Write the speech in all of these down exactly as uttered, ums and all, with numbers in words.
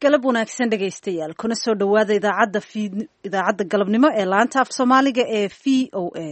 galab wanaagsan dhegaystayaal kuna soo dhowaada idaacadda idaacadda galabnimo ee laanta af soomaaliga ee v o a.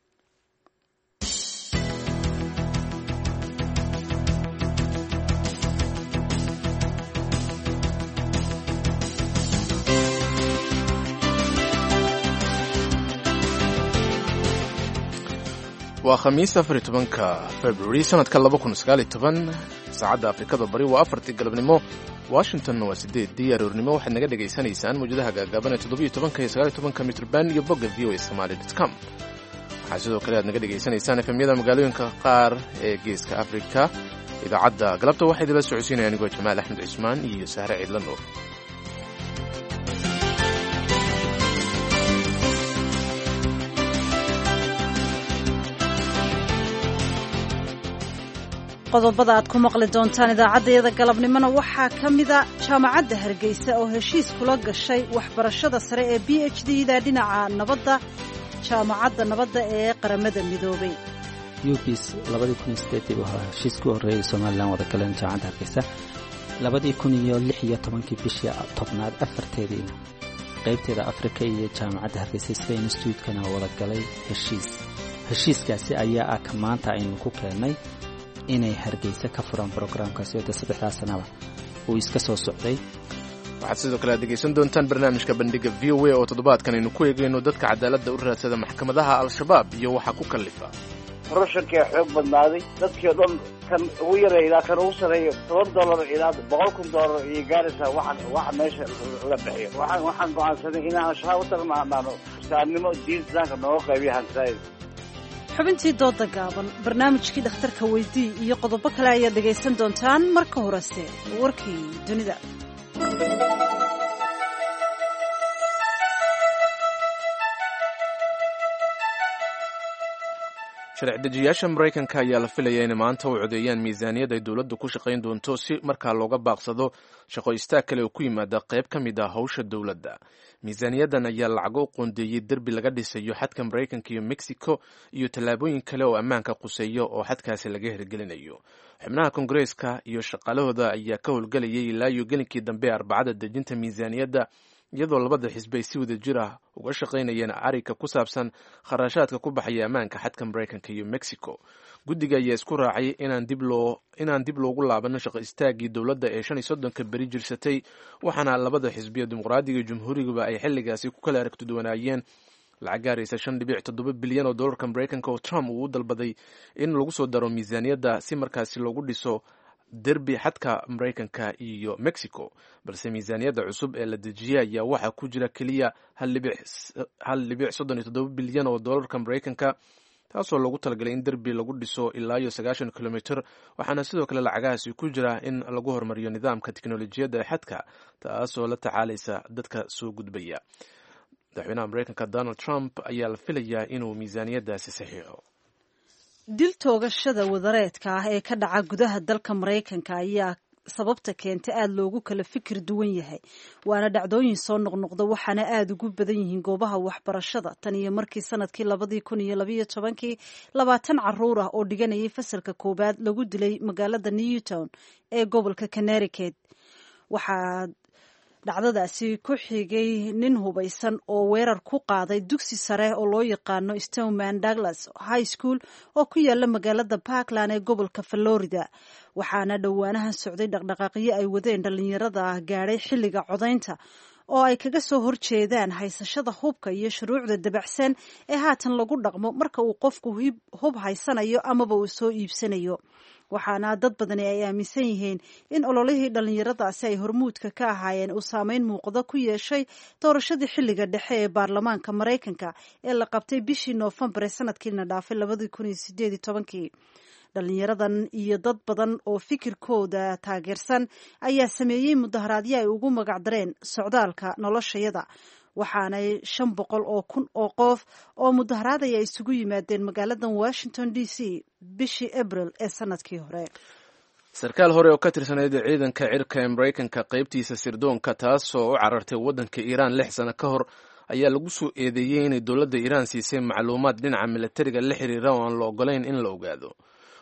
waa khamiis afar iyo tobanka februari sanadka laba kun sagaal iyo toban saacadda afrikada bari waa afartii galabnimo washingtonna waa sideedii aroornimo waxaad naga dhegaysanaysaan mawjadaha gaagaaban ee toddobiyo tobanka iyo sagaal iyo tobanka mitrban iyo bogga v o a somali dot com waxaa sidoo kale aad naga dhegaysanaysaan efemyada magaalooyinka qaar ee geeska afrika. idaacadda galabta waxaa idinla socodsiinaya anigoo jamaal axmed cismaan iyo sahre ciidla nuur. qodobada aad ku maqli doontaan idaacaddayada galabnimona waxaa ka mida jaamacadda hargeysa oo heshiis kula gashay waxbarashada sare ee b h d da dhinaca nabadda jaamacadda nabadda ee qaramada midoobay. ubis labadii kun iyo sideedii buu ahaa heshiiskii u horreeyay somalilan wada galeen jaamacadda hargeysa labadii kun iyo lix iyo tobankii bishii tobnaad afarteediina qaybteeda afrika iyo jaamacadda hargeysa sida instituutkana wada galay heshiis heshiiskaasi ayaa ah ka maanta aynu ku keennay inay hargeysa ka furaan brograamkaasi oo saddexdaa sanaba uu iska soo socday. waxaad sidoo kale aad dhegaysan doontaan barnaamijka bandhiga v o a oo toddobaadkan aynu ku eegayno dadka cadaaladda u raadsada maxkamadaha al-shabaab iyo waxa ku kallifa. korashankii xoog badnaaday dadkii o dhan kan ugu yareeya ilaa kan ugu sarreeya toban dollar ilaa boqol kun dollar iyo gaaraysaa waxa waxa meesha la bixiyo. waxaan waxaan go'aansanay inaan al-shabaab u tagnaano islaamnimo diin islaamka nooga qaybiya hansaayid. xubintii dooda gaaban barnaamijkii dhakhtarka weydii iyo qodobo kale ayaad dhegaysan doontaan. marka horese warkii dunida. sharci dejiyaasha maraykanka ayaa la filaya inay maanta u codeeyaan miisaaniyad ay dowladdu ku shaqayn doonto si markaa looga baaqsado shaqo istaag kale oo ku yimaada qayb ka mid ah howsha dowladda. miisaaniyaddan ayaa lacago u qoondeeyey derbi laga dhisayo xadka maraykanka iyo mexico iyo tallaabooyin kale oo ammaanka quseeyo oo xadkaasi laga hirgelinayo. xubnaha kongareeska iyo shaqaalahooda ayaa ka howlgelayay ilaa iyo gelinkii dambe ee arbacada dejinta miisaaniyadda iyadoo labada xisbi ay si wada jir ah uga shaqaynayeen arrinka ku saabsan kharashaadka ku baxaya ammaanka xadka maraykanka iyo mexico. guddiga ayaa isku raacay inaan dib loo inaan dib loogu laabano shaqo istaagii dowladda ee shan iyo soddonka beri jirsatay waxaana labada xisbiya dimuqraadiga iyo jumhuuriguba ay xilligaasi ku kala aragtiduwanaayeen lacag gaaraysa shan dhibic toddoba bilyan oo dollarka maraykanka oo trump uu u dalbaday in lagu soo daro miisaaniyadda si markaasi loogu dhiso derbi xadka maraykanka iyo mexico. balse miisaaniyadda cusub ee la dejiyey ayaa waxaa ku jira keliya hal dhibic soddon iyo toddoba bilyan oo dollarka maraykanka taasoo loogu talagalay in derbi lagu dhiso ilaa iyo sagaashan kilomitr. waxaana sidoo kale lacagahaasi ku jira in lagu horumariyo nidaamka tiknolojiyadda ee xadka taasoo la tacaalaysa dadka soo gudbaya. madaxweynaha maraykanka donald trump ayaa la filayaa inuu miisaaniyaddaasi saxiixo. dil toogashada wadareedka ah ee ka dhaca gudaha dalka maraykanka ayaa sababta keenta aada loogu kala fikir duwan yahay waana dhacdooyin soo noqnoqda waxaana aada ugu badan yihiin goobaha waxbarashada tan iyo markii sanadkii labadii kun iyo labayo tobankii labaatan caruur ah oo dhiganayay fasalka koowaad lagu dilay magaalada newtown ee gobolka connecticut. waxaa dhacdadaasi ku xigay nin hubaysan oo weerar ku qaaday dugsi sare oo loo yaqaano Stoneman Douglas High School oo ku yaala magaalada Parkland ee gobolka Florida. waxaana dhowaanahan socday dhaqdhaqaaqyo ay wadeen dhalinyarada gaadhay xilliga codaynta oo ay kaga soo horjeedaan haysashada hubka iyo shuruucda dabacsan ee haatan lagu dhaqmo marka uu qofku hub haysanayo amaba uu soo iibsanayo. waxaana dad badani ay aaminsan yihiin in ololihii dhallinyaradaasi ay hormuudka ka ahaayeen uu saameyn muuqda ku yeeshay doorashadii xilliga dhexe ee baarlamaanka maraykanka ee la qabtay bishii noofembar ee sanadkiina dhaafay labadii kun iyo sideed iyo tobankii. dhalinyaradan iyo dad badan oo fikirkooda taageersan ayaa sameeyey mudaharaadyo ay ugu magacdareen socdaalka noloshayada waxaanay shan boqol oo kun oo qof oo mudaharaadaya isugu yimaadeen magaalada washington d c bishii abril ee sanadkii hore. sarkaal hore oo ka tirsaneyd ciidanka cirka ee maraykanka qaybtiisa sirdoonka taasoo u carartay waddanka iiraan lix sano ka hor ayaa lagu soo eedeeyey inay dowladda iiraan siisay macluumaad dhinaca milatariga la xiriira oo aan la ogolayn in la ogaado.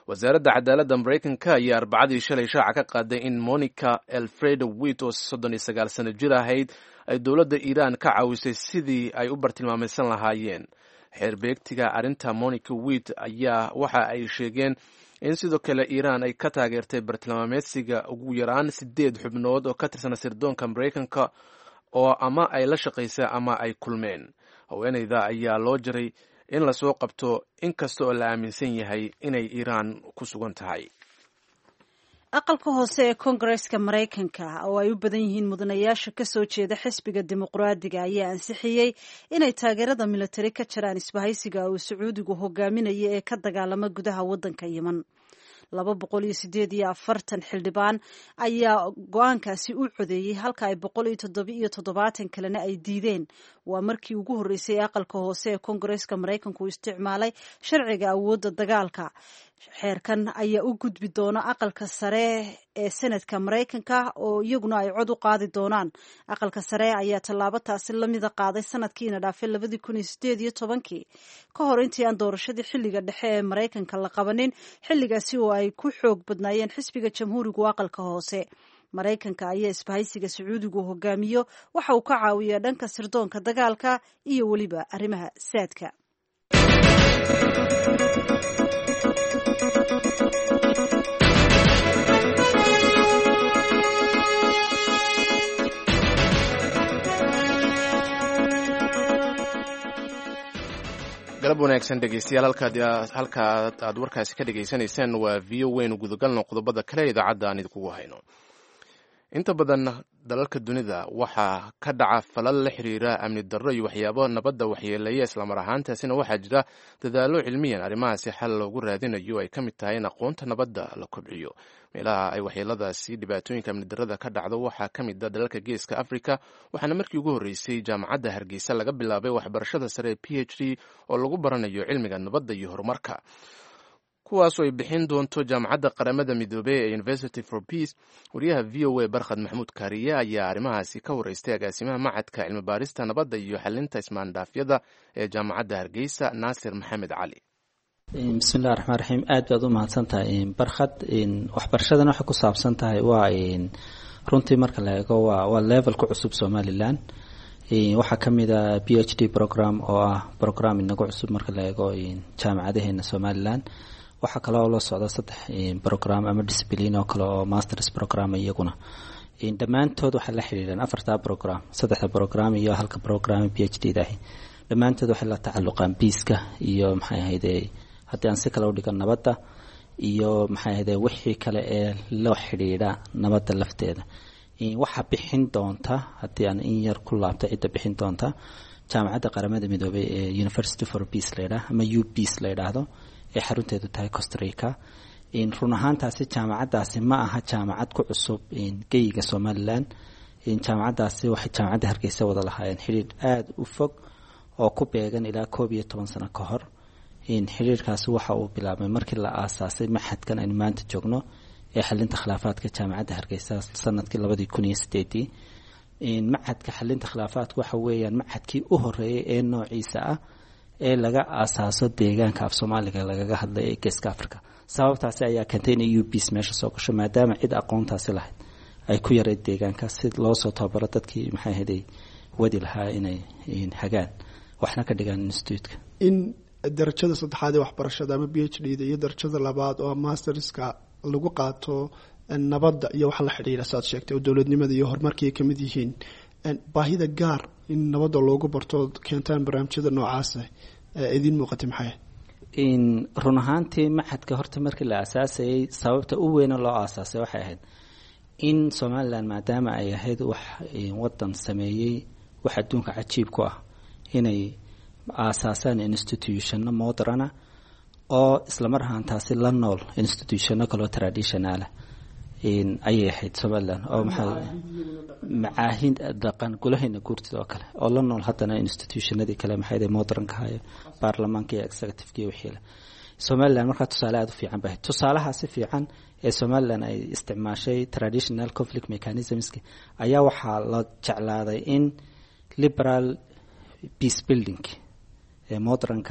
wasaaradda cadaaladda maraykanka ayaa arbacadii shalay shaaca ka qaaday in monica alfredo wit oo soddon iyo sagaal sano jir ahayd ay dowladda iiraan ka caawisay sidii ay u bartilmaamaysan lahaayeen. xeerbeegtiga arrinta monica wit ayaa waxa ay sheegeen in sidoo kale iiraan ay ka taageertay bartilmaameedsiga ugu yaraan sideed xubnood oo ka tirsan sirdoonka maraykanka oo ama ay la shaqaysay ama ay kulmeen. haweeneyda ayaa loo jiray in lasoo qabto inkasta oo la aaminsan yahay inay iiraan ku sugan tahay. aqalka hoose ee koongareeska maraykanka oo ay u badan yihiin mudanayaasha ka soo jeeda xisbiga dimuqraadiga ayaa ansixiyey inay taageerada militari ka jiraan isbahaysiga uu sacuudigu hogaaminaya ee ka dagaalama gudaha waddanka yemen. laba boqol iyo sideed iyo afartan xildhibaan ayaa go-aankaasi u codeeyey halka ay boqol iyo toddoba iyo toddobaatan kalena ay diideen. waa markii ugu horreysay ee aqalka hoose ee koongareeska maraykanku isticmaalay sharciga awoodda dagaalka. xeerkan ayaa u gudbi doona aqalka sare ee senadka maraykanka oo iyaguna ay cod u qaadi doonaan. aqalka sare ayaa tallaabo taasi lamida qaaday sanadkiina dhaafay labadii kun iyo sideed iyo tobankii ka hor intii aan doorashadii xilliga dhexe ee maraykanka la qabanin, xilligaasi oo ay ku xoog badnaayeen xisbiga jamhuurigu aqalka hoose. maraykanka ayaa isbahaysiga sacuudigu hogaamiyo waxa uu ka caawiyaa dhanka sirdoonka dagaalka iyo weliba arrimaha saadka. galab wanaagsan dhegeystayaal, halka aad warkaasi ka dhegaysanaysaan waa v o waynu gudagalno qodobada kale idaacadda aan idinkugu hayno. inta badan dalalka dunida waxaa ka dhaca falal la xiriira amni darro iyo waxyaabo nabadda waxyeeleeya, islamar ahaantaasina waxaa jira dadaallo cilmiyan arrimahaasi xal loogu raadinayo ay ka mid tahay in aqoonta nabadda la kobciyo. meelaha ay waxyeeladaasi dhibaatooyinka amni darrada ka dhacdo waxaa ka mid a dalalka geeska africa, waxaana markii ugu horreysay jaamacadda hargeysa laga bilaabay waxbarashada sare ee p h d oo lagu baranayo cilmiga nabadda iyo horumarka, kuwaasoo ay bixin doonto jaamacadda qaramada midoobey ee University for Peace. wariyaha v o a barkhad maxamuud kaariye ayaa arrimahaasi ka wareystay agaasimaha macadka cilmi baarista nabadda iyo xalinta ismaandhaafyada ee jaamacadda hargeysa, naasir maxamed cali. bismillahi raxmaan raxiim, aad baad u mahadsan tahay barkhad. waxbarashadan waxay ku saabsan tahay waa runtii marka la eego waa waa level ku cusub somalilan. waxaa ka mid a p h d program oo ah program inagu cusub marka la eego jaamacadaheena somalilan. waxaa kale oo la socda saddex program ama discipline oo kale oo masters program iyaguna. dhammaantood waxay la xiriiraan afartaa program, saddexda program iyo halka program p h d dahi. dhammaantood waxay la tacalluqaan biiska iyo maxay ahayde haddii aan si kale u dhigan nabadda iyo maxay ahayde wixii kale ee loo xidhiidha nabadda lafteeda. waxaa bixin doonta, haddii aan in yar ku laabta cidda bixin doonta, jaamacadda qaramada midoobey ee University for Peace la yidhaah ama u peace la yidhaahdo ee xarunteedu tahay Costa Rica. run ahaantaasi jaamacaddaasi ma aha jaamacad ku cusub geyiga somalilan. jaamacaddaasi waxay jaamacadda hargeysa wada lahaayeen xidhiidh aada u fog oo ku beegan ilaa koob iyo toban sano ka hor. xidhiidhkaasi waxa uu bilaabmay markii la aasaasay maxadkan aynu maanta joogno ee xalinta khilaafaadka jaamacadda hargeysa sanadkii labadii kun iyo sideedii. macadka xalinta khilaafaadka waxa weeyaan macadkii u horeeyay ee noociisa ah ee laga aasaaso deegaanka af soomaaliga lagaga hadlay ee geeska africa. sababtaasi ayaa keentay inay u peace meesha soo gasho, maadaama cid aqoontaasi lahayd ay ku yareyd deegaanka si loo soo tababaro dadkii maxay ahayd wadi lahaa inay hagaan waxna ka dhigaan institute-ka. in darajada saddexaad ee waxbarashada ama p h d da iyo darajada labaad oo masterska lagu qaato nabadda iyo waxa la xidhiidha saad sheegtay oo dowladnimada iyo horumarkii ay ka mid yihiin. baahida gaar in nabadda loogu barto keentaan barnaamijyada noocaasa idiin muuqatay maxay? in run ahaantii maxadka horta markii la aasaasayay sababta u weyna loo aasaasay waxay ahayd in somalilan maadaama ay ahayd wax wadan sameeyey wax adduunka cajiib ku ah inay aasaasaan institutionno moderna oo islamar ahaantaasi la nool institutionno kaloo traditionala ayay ahayd somalilan oo maxaa macaahid dhaqan gulaheena guurtida oo kale oo la nool haddana institutionadii kale maxay modernka hayo baarlamaanka iyo executive iyo wixii la somalilan markaa tusaale aad u fiican bahay. tusaalahaasi fiican ee somalilan ay isticmaashay traditional conflict mechanisms ayaa waxaa la jeclaaday in liberal peace building ee modernka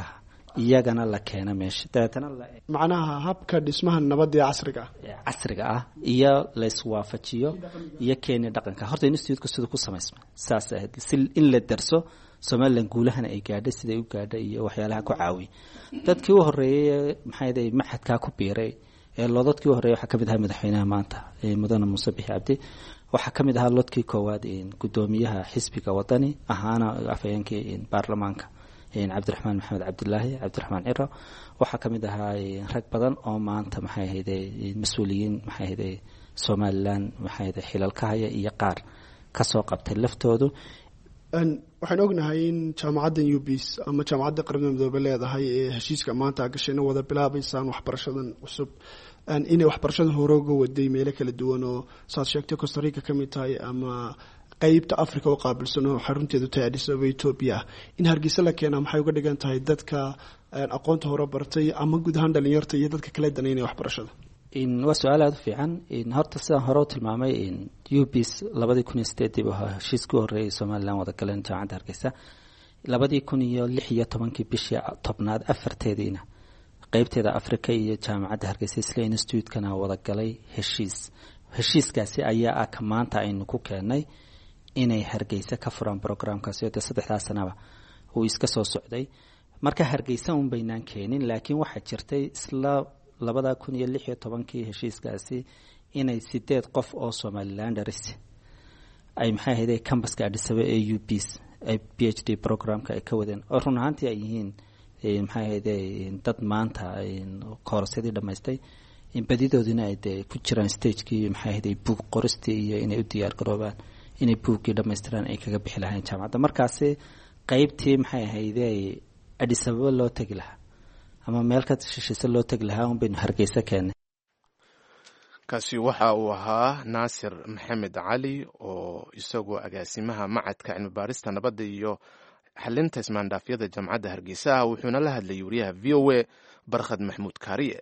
iyagana la keena meesha dabeetana macnaha habka dhismaha nabadda ee casriga ah casriga ah iyo la iswaafajiyo iyo Kenya dhaqanka horta institute-ku sidoo ku samaysmay saas ah in la darso Soomaaliland guulahan ay gaadhay sida ay u gaadhay iyo waxyaalaha ku caawi dadkii u horeeyay maxay yahay maxadka ku biiray ee loodadkii u horeeyay waxa kamid ahaa madaxweynaha maanta ee mudane Muuse Bixi Cabdi waxa kamid ahaa loodkii koowaad ee gudoomiyaha xisbiga wadani ahaana afayeenkii baarlamaanka in Cabdiraxmaan Maxamed Cabdullaahi Cabdiraxmaan Ciro waxa kamid ahaa rag badan oo maanta maxay ahayd mas'uuliyiin maxay ahayd Soomaaliland maxay ahayd xilalka haya iyo qaar ka soo qabtay laftoodu an waxaan ognahay in jaamacadda U B S ama jaamacadda qaranimada midoobe leedahay ee heshiiska maanta gashay wada bilaabaysan waxbarashadan cusub an inay waxbarashada hore uga waday meelo kala duwan oo saad sheegtay Costa Rica kamid tahay ama qaybta Afrika oo qaabilsan oo xarunteedu tahay Addis Ababa Ethiopia in Hargeysa la keenaa maxay uga dhigan tahay dadka aqoonta hore bartay ama guud ahaan dhalinyarta iyo dadka kale daneynaya waxbarashada in wasu'aal aad fiican in horta sidaan hore u tilmaamay in U B S laba kun iyo siddeed waxa heshiiska horeeyay Soomaaliland wada galeen jaamacadda Hargeysa laba kun iyo lix iyo toban bishii tobnaad afarteediina qaybteeda Afrika iyo jaamacadda Hargeysa Isla Institute-kana wada galay heshiis heshiiskaasi ayaa ah ka maanta aynu ku keenay inay Hargeysa ka furaan programkaasi oo saddexda sanaba uu iska soo socday marka Hargeysa un baynaan keenin laakiin waxa jirtay isla laba kun iyo lix iyo toban heshiiskaasi inay sideed qof oo Somalilanders ay maxay ahayd campuska Addis Ababa ee U B S ay PhD programka ay ka wadeen oo run ahaantii ay yihiin maxay ahayd dad maanta koorsadii dhamaystay in badidoodina ay ku jiraan stage-kii maxay ahayd book qoristii iyo inay u diyaar garoobaan inay buugii dhamaystiran ay kaga bixi lahayn jaamacadda markaas qaybtii maxay ahayd Addis Ababa loo tagi lahaa ama meel ka shisheeye loo tagi lahaa un baynu Hargeysa keenay kaasi waxa uu ahaa Naasir Maxamed Cali oo isagoo agaasimaha macadka cilmi baarista nabadda iyo xalinta ismaandhaafyada jaamacadda Hargeysa wuxuuna la hadlay wariyaha V O A Barkhad Maxmuud Kaariye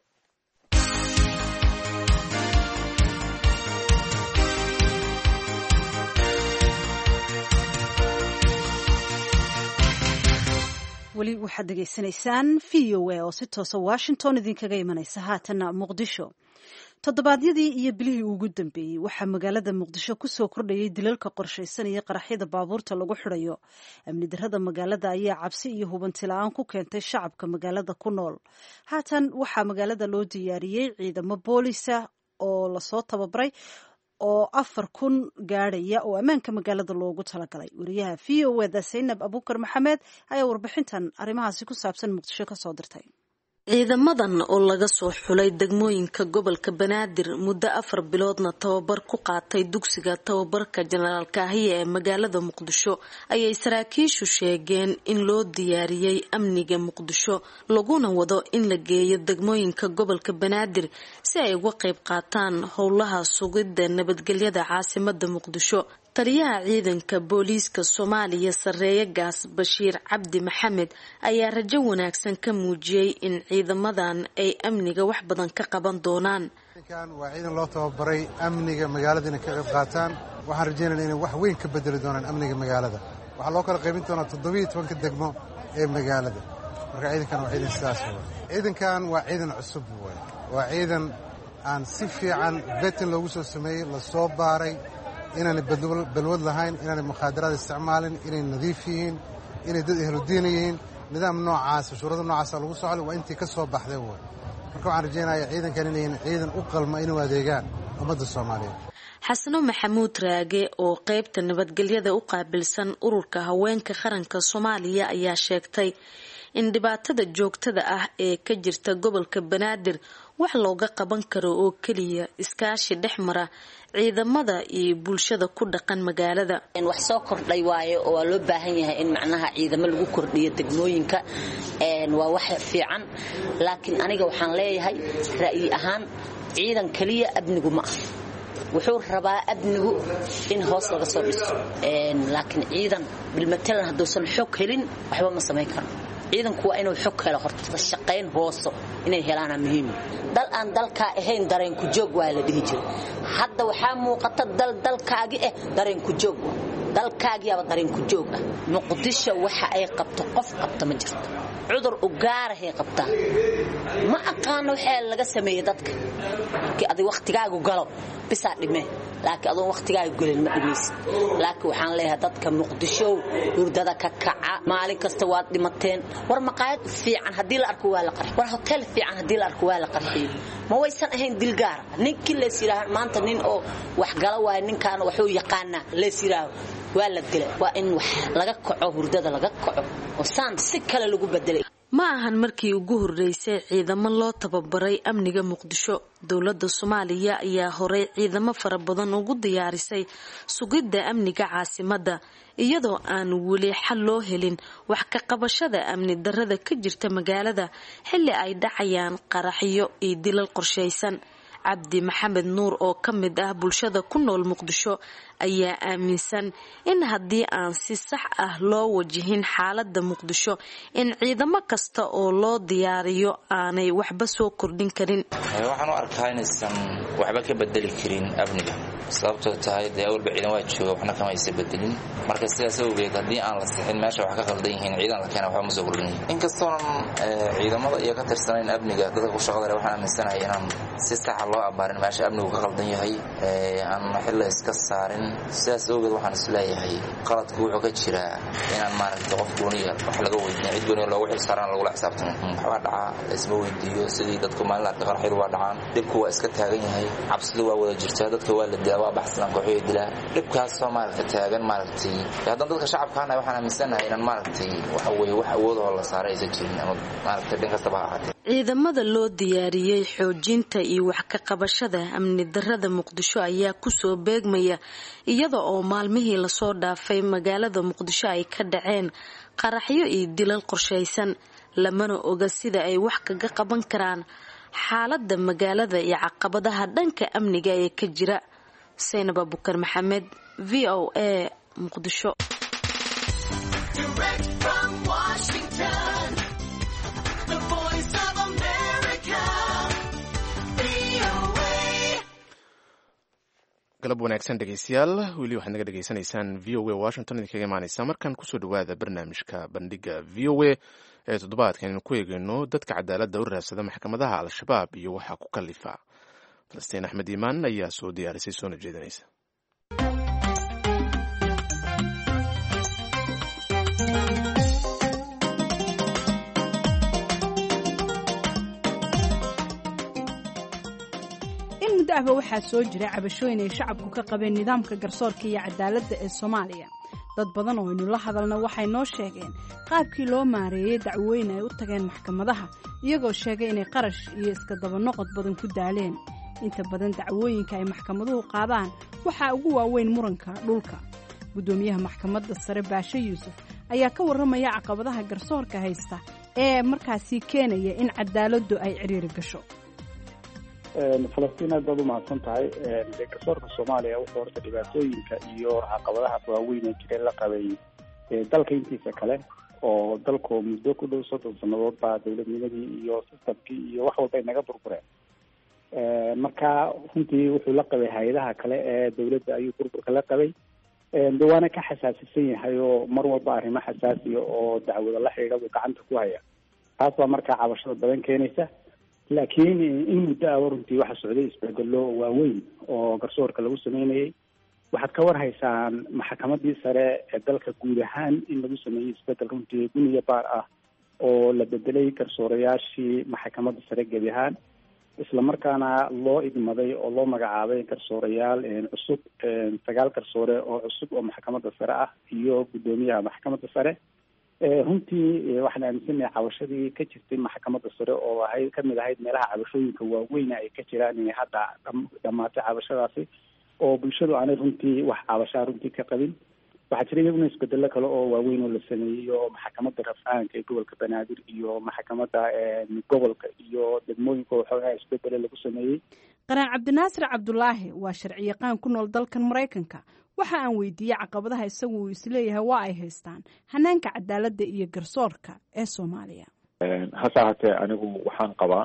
weli waxaad degeysanaysaan V O A oo si toosa Washington idinkaga imanaysa haatana Muqdisho toddobaadyadii iyo bilihii ugu dambeeyey waxaa magaalada Muqdisho ku soo kordhayay dilalka qorshaysan iyo qaraxyada baabuurta lagu xirayo amni darrada magaalada ayaa cabsi iyo hubanti la'aan ku keentay shacabka magaalada ku nool haatan waxaa magaalada loo diyaariyey ciidamo boolisa oo lasoo tababaray oo afar kun gaadhaya oo ammaanka magaalada loogu talagalay wariyaha V O A da Zainab Abuukar Maxamed ayaa warbixintan arrimahaasi ku saabsan Muqdisho ka soo dirtay ciidamadan oo laga soo xulay degmooyinka gobolka Banaadir muddo afar biloodna tababar ku qaatay dugsiga tababarka General Kaahiye ee magaalada Muqdisho ayay saraakiishu sheegeen in loo diyaariyay amniga Muqdisho laguna wado in la geeyo degmooyinka gobolka Banaadir si ay uga qayb qaataan howlaha sugidda nabadgelyada caasimadda Muqdisho taliyaha ciidanka booliiska Soomaaliya sareeya gaas Bashiir Cabdi Maxamed ayaa rajo wanaagsan ka muujiyay in ciidamadan ay amniga wax badan ka qaban doonaan kan waa ciidan loo tababaray amniga magaalada inay ka qayb qaataan waxaan rajaynaynaa inay wax weyn ka bedeli doonaan amniga magaalada waxa loo kala qaybin doonaa toddoba iyo toban degmo ee magaalada marka ciidankan waa ciidan sidaas ah ciidankan waa ciidan cusub waa ciidan aan si fiican vetin loogu soo sameeyay la soo baaray inaan balwad lahayn inaan mukhadaraad isticmaalin inay nadiif yihiin inay dad ehludiin yihiin nidaam noocaas shuruudo noocaas lagu socdo waa intii ka soo baxday way marka waxaan rajaynayaa ciidankan inay ciidan u qalma inuu adeegaan ummadda Soomaaliyeed xasano maxamuud raage oo qaybta nabadgelyada u qaabilsan ururka haweenka qaranka Soomaaliya ayaa sheegtay in dhibaatada joogtada ah ee ka jirta gobolka Banaadir wax looga qaban karo oo kaliya iskaashi dhexmara ciidamada iyo bulshada ku dhaqan magaalada in wax soo kordhay waayo oo loo baahan yahay in macnaha ciidamo lagu kordhiyo degmooyinka een waa wax fiican laakiin aniga waxaan leeyahay ra'yi ahaan ciidan kaliya abnigu ma aha wuxuu rabaa abnigu in hoos laga soo dhiso een laakiin ciidan bilmatalan haddoosan xog helin waxba ma samayn karo ciidanku waa inuu xog helo horta shaqayn hooso inay helaan muhiim dal aan dalka ahayn dareen ku joog waa la dhihi jiray hadda waxaa muuqata dal dalkaagi ah dareen ku joog dalkaagiyaaba dareen ku joog ah muqdisho waxa ay qabto qof qabta ma jirto cudur u gaarahay qabta ma aqaan waxa laga sameeyay dadka ki adi waqtigaagu galo bisa dhime laakiin adoo waqtigaagu galin ma dhimaysid laakiin waxaan leeyahay dadka muqdisho hurdada ka kaca maalin kasta waad dhimateen war maqaayad fiican hadii la arko waa la qarxi war hotel fiican hadii la arko waa la qarxi ma waysan ahayn dilgaar ninkii la siraahan maanta nin oo wax gala waay ninkaan wuxuu yaqaana la siraaho waa la dilay waa in wax laga kaco hurdada laga kaco oo saan si kale lagu bedelay ma ahan markii ugu horeysay ciidamo loo tababaray amniga muqdisho dawladda Soomaaliya ayaa horey ciidamo fara badan ugu diyaarisay sugidda amniga caasimadda iyadoo aan wali xal loo helin wax ka qabashada amni darrada ka jirta magaalada xilli ay dhacayaan qaraxyo iyo dilal qorsheysan cabdi maxamed nuur oo ka mid ah bulshada ku nool muqdisho ayaa aaminsan in haddii aan si sax ah loo wajihin xaaladda muqdisho in ciidamo kasta oo loo diyaariyo aanay waxba soo kordhin karin waxaan u arkaa inaysan waxba ka bedeli karin amniga sababtoo tahay dee awalba ciidan waa jooga waxna kama aysan bedelin marka sidaas awgeed haddii aan la sixin meesha wax ka qaldan yihiin ciidan la keena waxba ma soo kordhin inkastoonan ciidamada iyo ka tirsanayn amniga dadka ku shaqada leh waxaan aaminsanahay inaan si sax loo abaarin meesha amnigu ka qaldan yahay aan xil iska saarin sidaas awgeed waxaan is leeyahay qaladku wuxuu ka jiraa inaan maaragtay qof gooniya wax laga weydiin cid gooniya loogu xil saaran lagula xisaabtamo waxba dhaca isma weydiiyo sidii dadku maalin la qarxid waa dhacaan dibku waa iska taagan yahay cabsidu waa wada jirtaa dadka waa la dilaa waa baxsan kooxo dilaa dibkaas Soomaaliya taagan maaragtay haddana dadka shacabkaana waxaan aaminsanahay inaan maaragtay waxa weeye wax awood oo la saaray isa jirin ama maaragtay dhan kasta baa ahaatay ciidamada loo diyaariyay xoojinta iyo wax ka qabashada amni darrada muqdisho ayaa ku soo beegmaya iyada oo maalmihii la soo dhaafay magaalada muqdisho ay ka dhaceen qaraxyo iyo dilal qorsheysan lamana oga sida ay wax kaga qaban karaan xaaladda magaalada iyo caqabadaha dhanka amniga ee ka jira Saynab Abukar Maxamed V O A Muqdisho galab wanaagsan dhegeystayaal weli waxaad naga dhegeysanaysaan V O A Washington idinkaga imaaneysa markan kusoo dhawaada barnaamijka bandhiga V O A ee toddobaadkan aynu ku eegayno dadka cadaaladda u raadsada maxkamadaha al-shabaab iyo waxaa ku kalifa falastiin axmed iimaan ayaa soo diyaarisay soona jeedinaysa muddaaba waxaa soo jira cabashooyin ay shacabku ka qabeen nidaamka garsoorka iyo cadaaladda ee Soomaaliya dad badan oo aynu la hadalna waxay noo sheegeen qaabkii loo maareeyay dacwooyin ay u tageen maxkamadaha iyagoo sheegay inay qarash iyo iska daba noqod badan ku daaleen inta badan dacwooyinka ay maxkamaduhu qaadaan waxaa ugu waaweyn muranka dhulka gudoomiyaha maxkamadda sare Baashe Yuusuf ayaa ka warramaya caqabadaha garsoorka haysta ee markaasi keenaya in cadaaladdu ay ciriiri gasho falastiin aad baad u mahadsan tahay garsoorka Soomaaliya wuxuu horta dhibaatooyinka iyo caqabadaha waaweyn ee jira la qabay dalka intiisa kale oo dalku muddo ku dhow soddon sanadood baa dawladnimadii iyo systemkii iyo wax walba inaga burbureen marka runtii wuxuu la qabay hay'adaha kale ee dawladda ayuu burburka la qabay dawaana ka xasaasisan yahay oo mar walba arrimo xasaasiya oo dacwada la xidhiidha uu gacanta ku haya taas baa markaa cabashada badan keenaysa laakiin in muddo ah runtii waxa socday isbedelo waaweyn oo garsoorka lagu sameynayay waxaad ka war haysaan maxkamadii sare ee dalka guud ahaan in lagu sameeyay isbedel runtii guniya baar ah oo la bedelay garsoorayaashii maxkamadda sare gebi ahaan isla markaana loo idmaday oo loo magacaabay garsoorayaal cusub sagaal garsoore oo cusub oo maxkamadda sare ah iyo gudoomiyaha maxkamadda sare runtii waxaan aaminsanahay cabashadii ka jirtay maxkamadda sare oo ahayd kamid ahayd meelaha cabashooyinka waaweyn ay ka jiraan inay hadda dhamaatay cabashadaasi oo bulshadu aanay runtii wax cabashaa runtii ka qabin waxaa jira iyaguna isbedelo kale oo waaweyn oo la sameeyey oo maxkamadda rafcaanka ee gobolka banaadir iyo maxkamadda gobolka iyo degmooyinka waxoogaa isbedelo lagu sameeyey qaraan cabdinaasir cabdulaahi waa sharciyaqaan ku nool dalkan maraykanka waxa aan weydiiyey caqabadaha isagu uu isleeyahay waa ay haystaan hanaanka cadaaladda iyo garsoorka ee Soomaaliya hase ahaatee anigu waxaan qabaa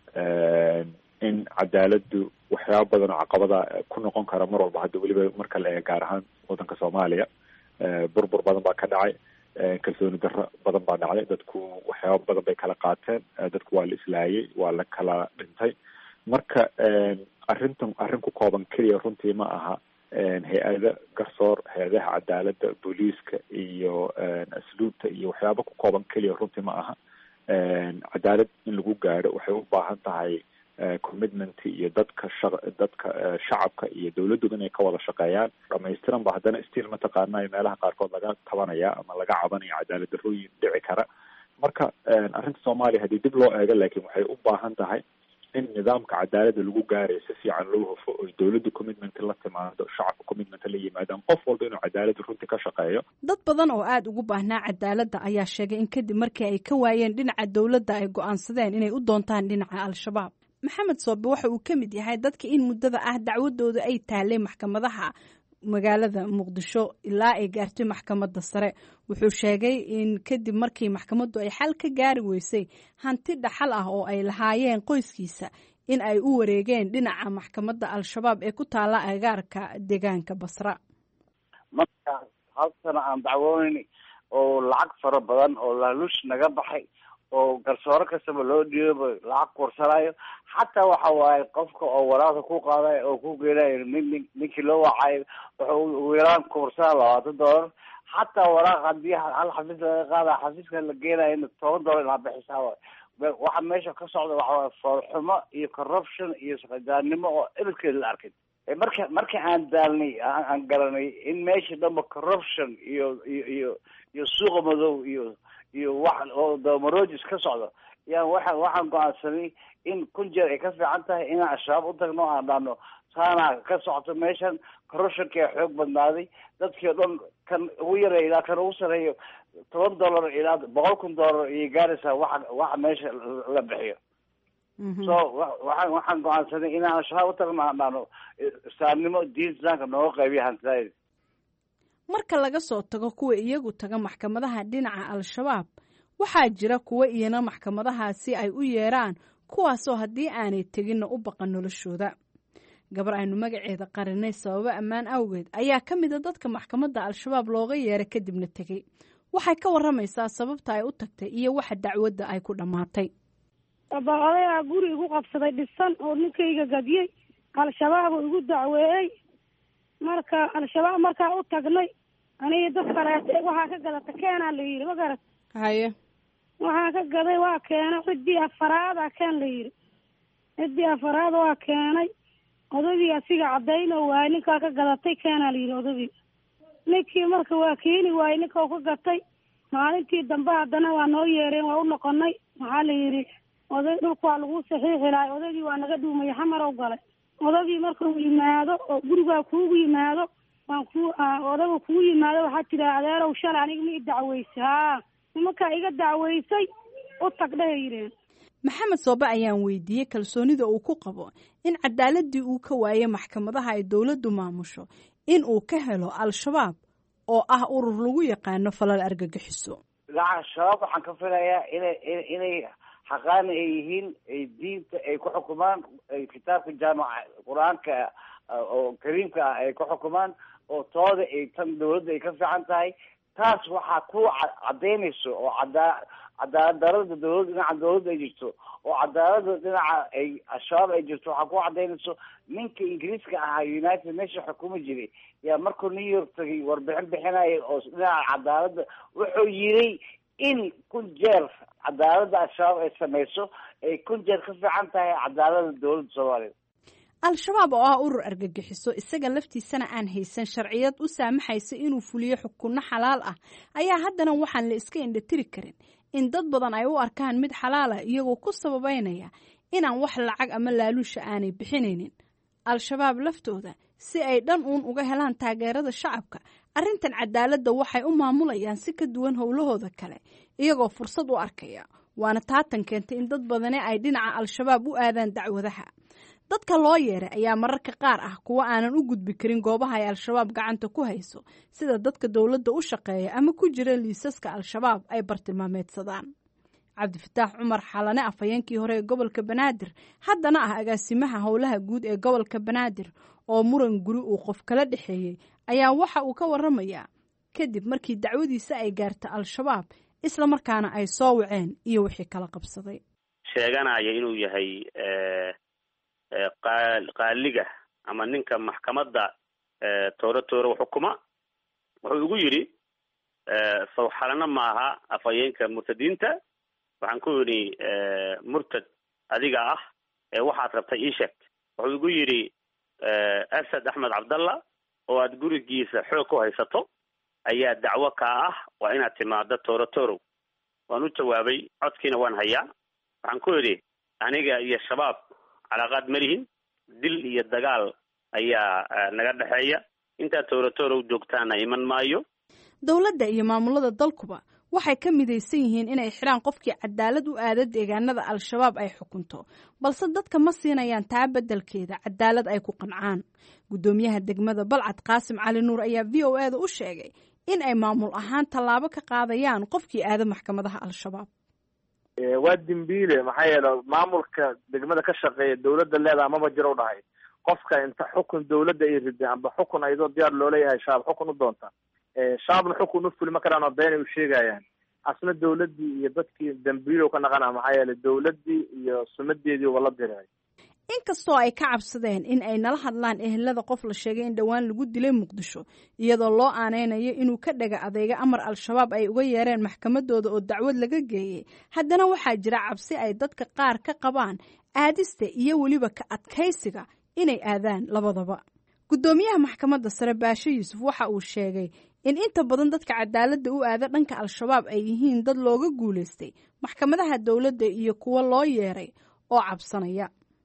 in cadaaladdu waxyaaba badan oo caqabada ku noqon kara mar walba hadda weliba marka la eego gaar ahaan waddanka Soomaaliya burbur badan baa ka dhacay, kalsooni darro badan baa dhacday, dadku waxyaaba badan bay kala qaateen, dadku waa la islaayay, waa la kala dhintay. marka arrintan arrin ku kooban keliya runtii ma aha hay-ada garsoor, hay-adaha cadaaladda, booliiska iyo asluubta iyo waxyaaba ku kooban keliya runtii ma aha. cadaalad in lagu gaadho waxay u baahan tahay commitment iyo dadka sha dadka shacabka iyo dawladdu inay ka wada shaqeeyaan dhamaystiran ba. haddana still mataqaana meelaha qaarkood laga tabanaya ama laga cabanaya cadaalad darrooyin dhici kara. marka arrinta soomaaliya haddii dib loo eego laakiin waxay u baahan tahay in nidaamka cadaaladda lagu gaarayo si fiican loo hufo oo dawladdu commitment la timaado, shacabka commitment la yimaadaan, qof walba inuu cadaaladda runtii ka shaqeeyo. dad badan oo aada ugu baahnaa cadaaladda ayaa sheegay in kadib markii ay ka waayeen dhinaca dawladda ay go-aansadeen inay u doontaan dhinaca al-shabaab. maxamed soobe waxa uu ka mid yahay dadka in muddada ah dacwadooda ay taalay maxkamadaha magaalada muqdisho ilaa ay gaartay maxkamadda sare. wuxuu sheegay in kadib markii maxkamaddu ay xal ka gaari weysay hanti dhaxal ah oo ay lahaayeen qoyskiisa in ay u wareegeen dhinaca maxkamadda al-shabaab ee ku taala agaarka deegaanka Basra. marka hal sano aan dacwoonin oo lacag fara badan oo laaluush naga baxay oo garsoore kastaba loo dhiibo lacag kursanayo, xataa waxa waaye qofka oo waraaqda ku qaaday oo ku geenayo nin ninkii loo wacayo wuxuu ugu yaraan kursana labaatan dollar. xataa waraaq hadii hal xafiis laga qaada xafiiska la geenayo in toban dollar inaa bixisaa. waxa meesha ka socda waxa waaye foolxumo iyo corruption iyo shaqajaanimo oo ebilkeeda la arkay. marka marka aan daalnay aan garanay in meesha dhanba corruption iyo iyo iyo iyo suuqa madow iyo iyo wax oo damarojis ka socdo, yaan waxa waxaan go-aansanay in kun jeer ay ka fiican tahay inaan al-shabaab u tagno aan dhahno saana ka socoto meeshan, corruptionka xoog badnaaday, dadkii o dhan kan ugu yareeya ilaa kan ugu sareeyo toban dollar ilaa boqol kun dollar iyo gaaraysaa waxa waxa meesha la bixiyo. so waxaan waxaan go-aansanay inaan al-shabaab u tagno aan dhahno islaamnimo diin islaamka nooga qaybiya hantidaayda. marka laga soo tago kuwa iyagu taga maxkamadaha dhinaca al-shabaab waxaa jira kuwa iyana maxkamadahaasi ay u yeeraan, kuwaasoo haddii aanay teginna u baqan noloshooda. gabar aynu magaceeda qarinay sababo ammaan awgeed ayaa ka mid a dadka maxkamadda al-shabaab looga yeeray kadibna tegey. waxay ka waramaysaa sababta ay u tagtay iyo waxa dacwadda ay ku dhammaatay. odayaa guri igu qabsaday dhisan oo ninkayga gadiyey, al-shabaab oo igu dacweeyey. marka al-shabaab markaa u tagnay aniga dad kaleete waxaa ka gadata keenaa la yidhi, ma garat haye waxaa ka gaday waa keenay, ciddii afaraada keen la yidhi, ciddii afaraada waa keenay. odagii asiga cadayno waaye ninkaa ka gadatay keenaa la yidhi odagii. ninkii marka waa keeni waaye ninka ka gatay. maalintii dambe haddana waa noo yeereen, waa u noqonay. maxaa la yidhi oday dhulka waa lagu saxiixi lahay, odagii waa naga dhuumay xamar u galay. odagii markuu yimaado oo gurigaa kuugu yimaado waan ku odaga kugu yimaado waxaa tiri adeerow shalay aniga ma i dacweysay. haa nimankaa iga dacweysay u tag dhahay yidheen. maxamed soobe ayaan weydiiyey kalsoonida uu ku qabo in cadaaladii uu ka waayey maxkamadaha ay dowladdu maamusho in uu ka helo al-shabaab oo ah urur lagu yaqaano falal argagixiso. al-shabaab waxaan ka filayaa inay inay xaqaani ay yihiin, ay diinta ay ku xukumaan, ay kitaabka jaamaca qur-aanka oo kariimka ah ay ku xukumaan, oo tooda ay tan dawladda ay ka fiican tahay. taas waxaa ku cadaynayso oo cadaa cadaalad darada dawladda dhinaca dawladda ay jirto oo cadaalada dhinaca ay al-shabaab ay jirto waxaa ku cadaynayso ninka ingiriiska ahaa united nation xukumi jiray yaa markuu new york tagay warbixin bixinaya oo dhinaca cadaaladda wuxuu yiri in kun jeer cadaaladda al-shabaab ay samayso ay kun jeer ka fiican tahay cadaalada dawladda soomaaliya. al-shabaab oo ah urur argagixiso isaga laftiisana aan haysan sharciyad u saamaxaysa inuu fuliyo xukunno xalaal ah ayaa haddana waxaan la iska indhatiri karin in dad badan ay u arkaan mid xalaal ah iyagoo ku sababeynaya inaan wax lacag ama laaluusha aanay bixinaynin. al-shabaab laftooda si ay dhan uun uga helaan taageerada shacabka, arrintan cadaaladda waxay u maamulayaan si ka duwan howlahooda kale iyagoo fursad u arkaya. waana taatan keentay in dad badani ay dhinaca al-shabaab u aadaan dacwadaha. dadka loo yeeray ayaa mararka qaar ah kuwa aanan u gudbi karin goobaha ay al-shabaab gacanta ku hayso, sida dadka dowladda u shaqeeya ama ku jira liisaska al-shabaab ay bartilmaameedsadaan. cabdifataax cumar xalane afhayeenkii hore ee gobolka banaadir haddana ah agaasimaha howlaha guud ee gobolka banaadir oo muran guri uu qof kala dhexeeyey ayaa waxa uu ka waramayaa kadib markii dacwadiisa ay gaarta al-shabaab isla markaana ay soo waceen iyo wixii kala qabsaday. sheeganaya inuu yahay qaaliga ama ninka maxkamadda tooro tooro xukuma wuxuu ugu yidhi sawxalana maaha afhayeenka murtadiinta. waxaan ku yidhi murtad adiga ah ee waxaad rabtay ii sheeg. wuxuu igu yidhi asad axmed cabdalla oo aad gurigiisa xoog ku haysato ayaa dacwo kaa ah, waa inaad timaado tooro toorow. waan u jawaabay, codkiina waan hayaa. waxaan ku yidhi aniga iyo shabaab calaaqaad ma lihin, dil iyo dagaal ayaa naga dhexeeya. intaa tooro toorow joogtaana iman maayo. dowladda iyo maamulada dalkuba waxay ka midaysan yihiin inay xidhaan qofkii cadaalad u aada deegaanada al-shabaab ay xukunto, balse dadka ma siinayaan taa beddelkeeda cadaalad ay ku qancaan. guddoomiyaha degmada balcad qaasim cali nuur ayaa v o e da u sheegay in ay maamul ahaan tallaabo ka qaadayaan qofkii aada maxkamadaha al-shabaab. waa dembiile maxaa yeele maamulka degmada ka shaqeeya dawladda leedaha maba jiro u dhahay qofka inta xukun dawladda ay riday amba xukun ayadoo diyaar loo leeyahay shabaab xukun u doonta. shabaabna xukun u fuli ma karaan oo been ay u sheegayaan. asna dawladdii iyo dadkii dambiilow ka naqana maxaa yeele dawladdii iyo sumadeedii wala diray. inkastoo ay ka cabsadeen in ay nala hadlaan ehelada qof la sheegay in dhowaan lagu dilay muqdisho iyadoo loo aaneynayo inuu ka dhaga adeega amar al-shabaab ay uga yeereen maxkamadooda oo dacwad laga geeyey, haddana waxaa jira cabsi ay dadka qaar ka qabaan aadista iyo weliba ka adkaysiga inay aadaan labadaba. guddoomiyaha maxkamadda sare baashe yuusuf waxa uu sheegay in inta badan dadka cadaaladda u aada dhanka al-shabaab ay yihiin dad looga guulaystay maxkamadaha dowladda iyo kuwa loo yeeray oo cabsanaya.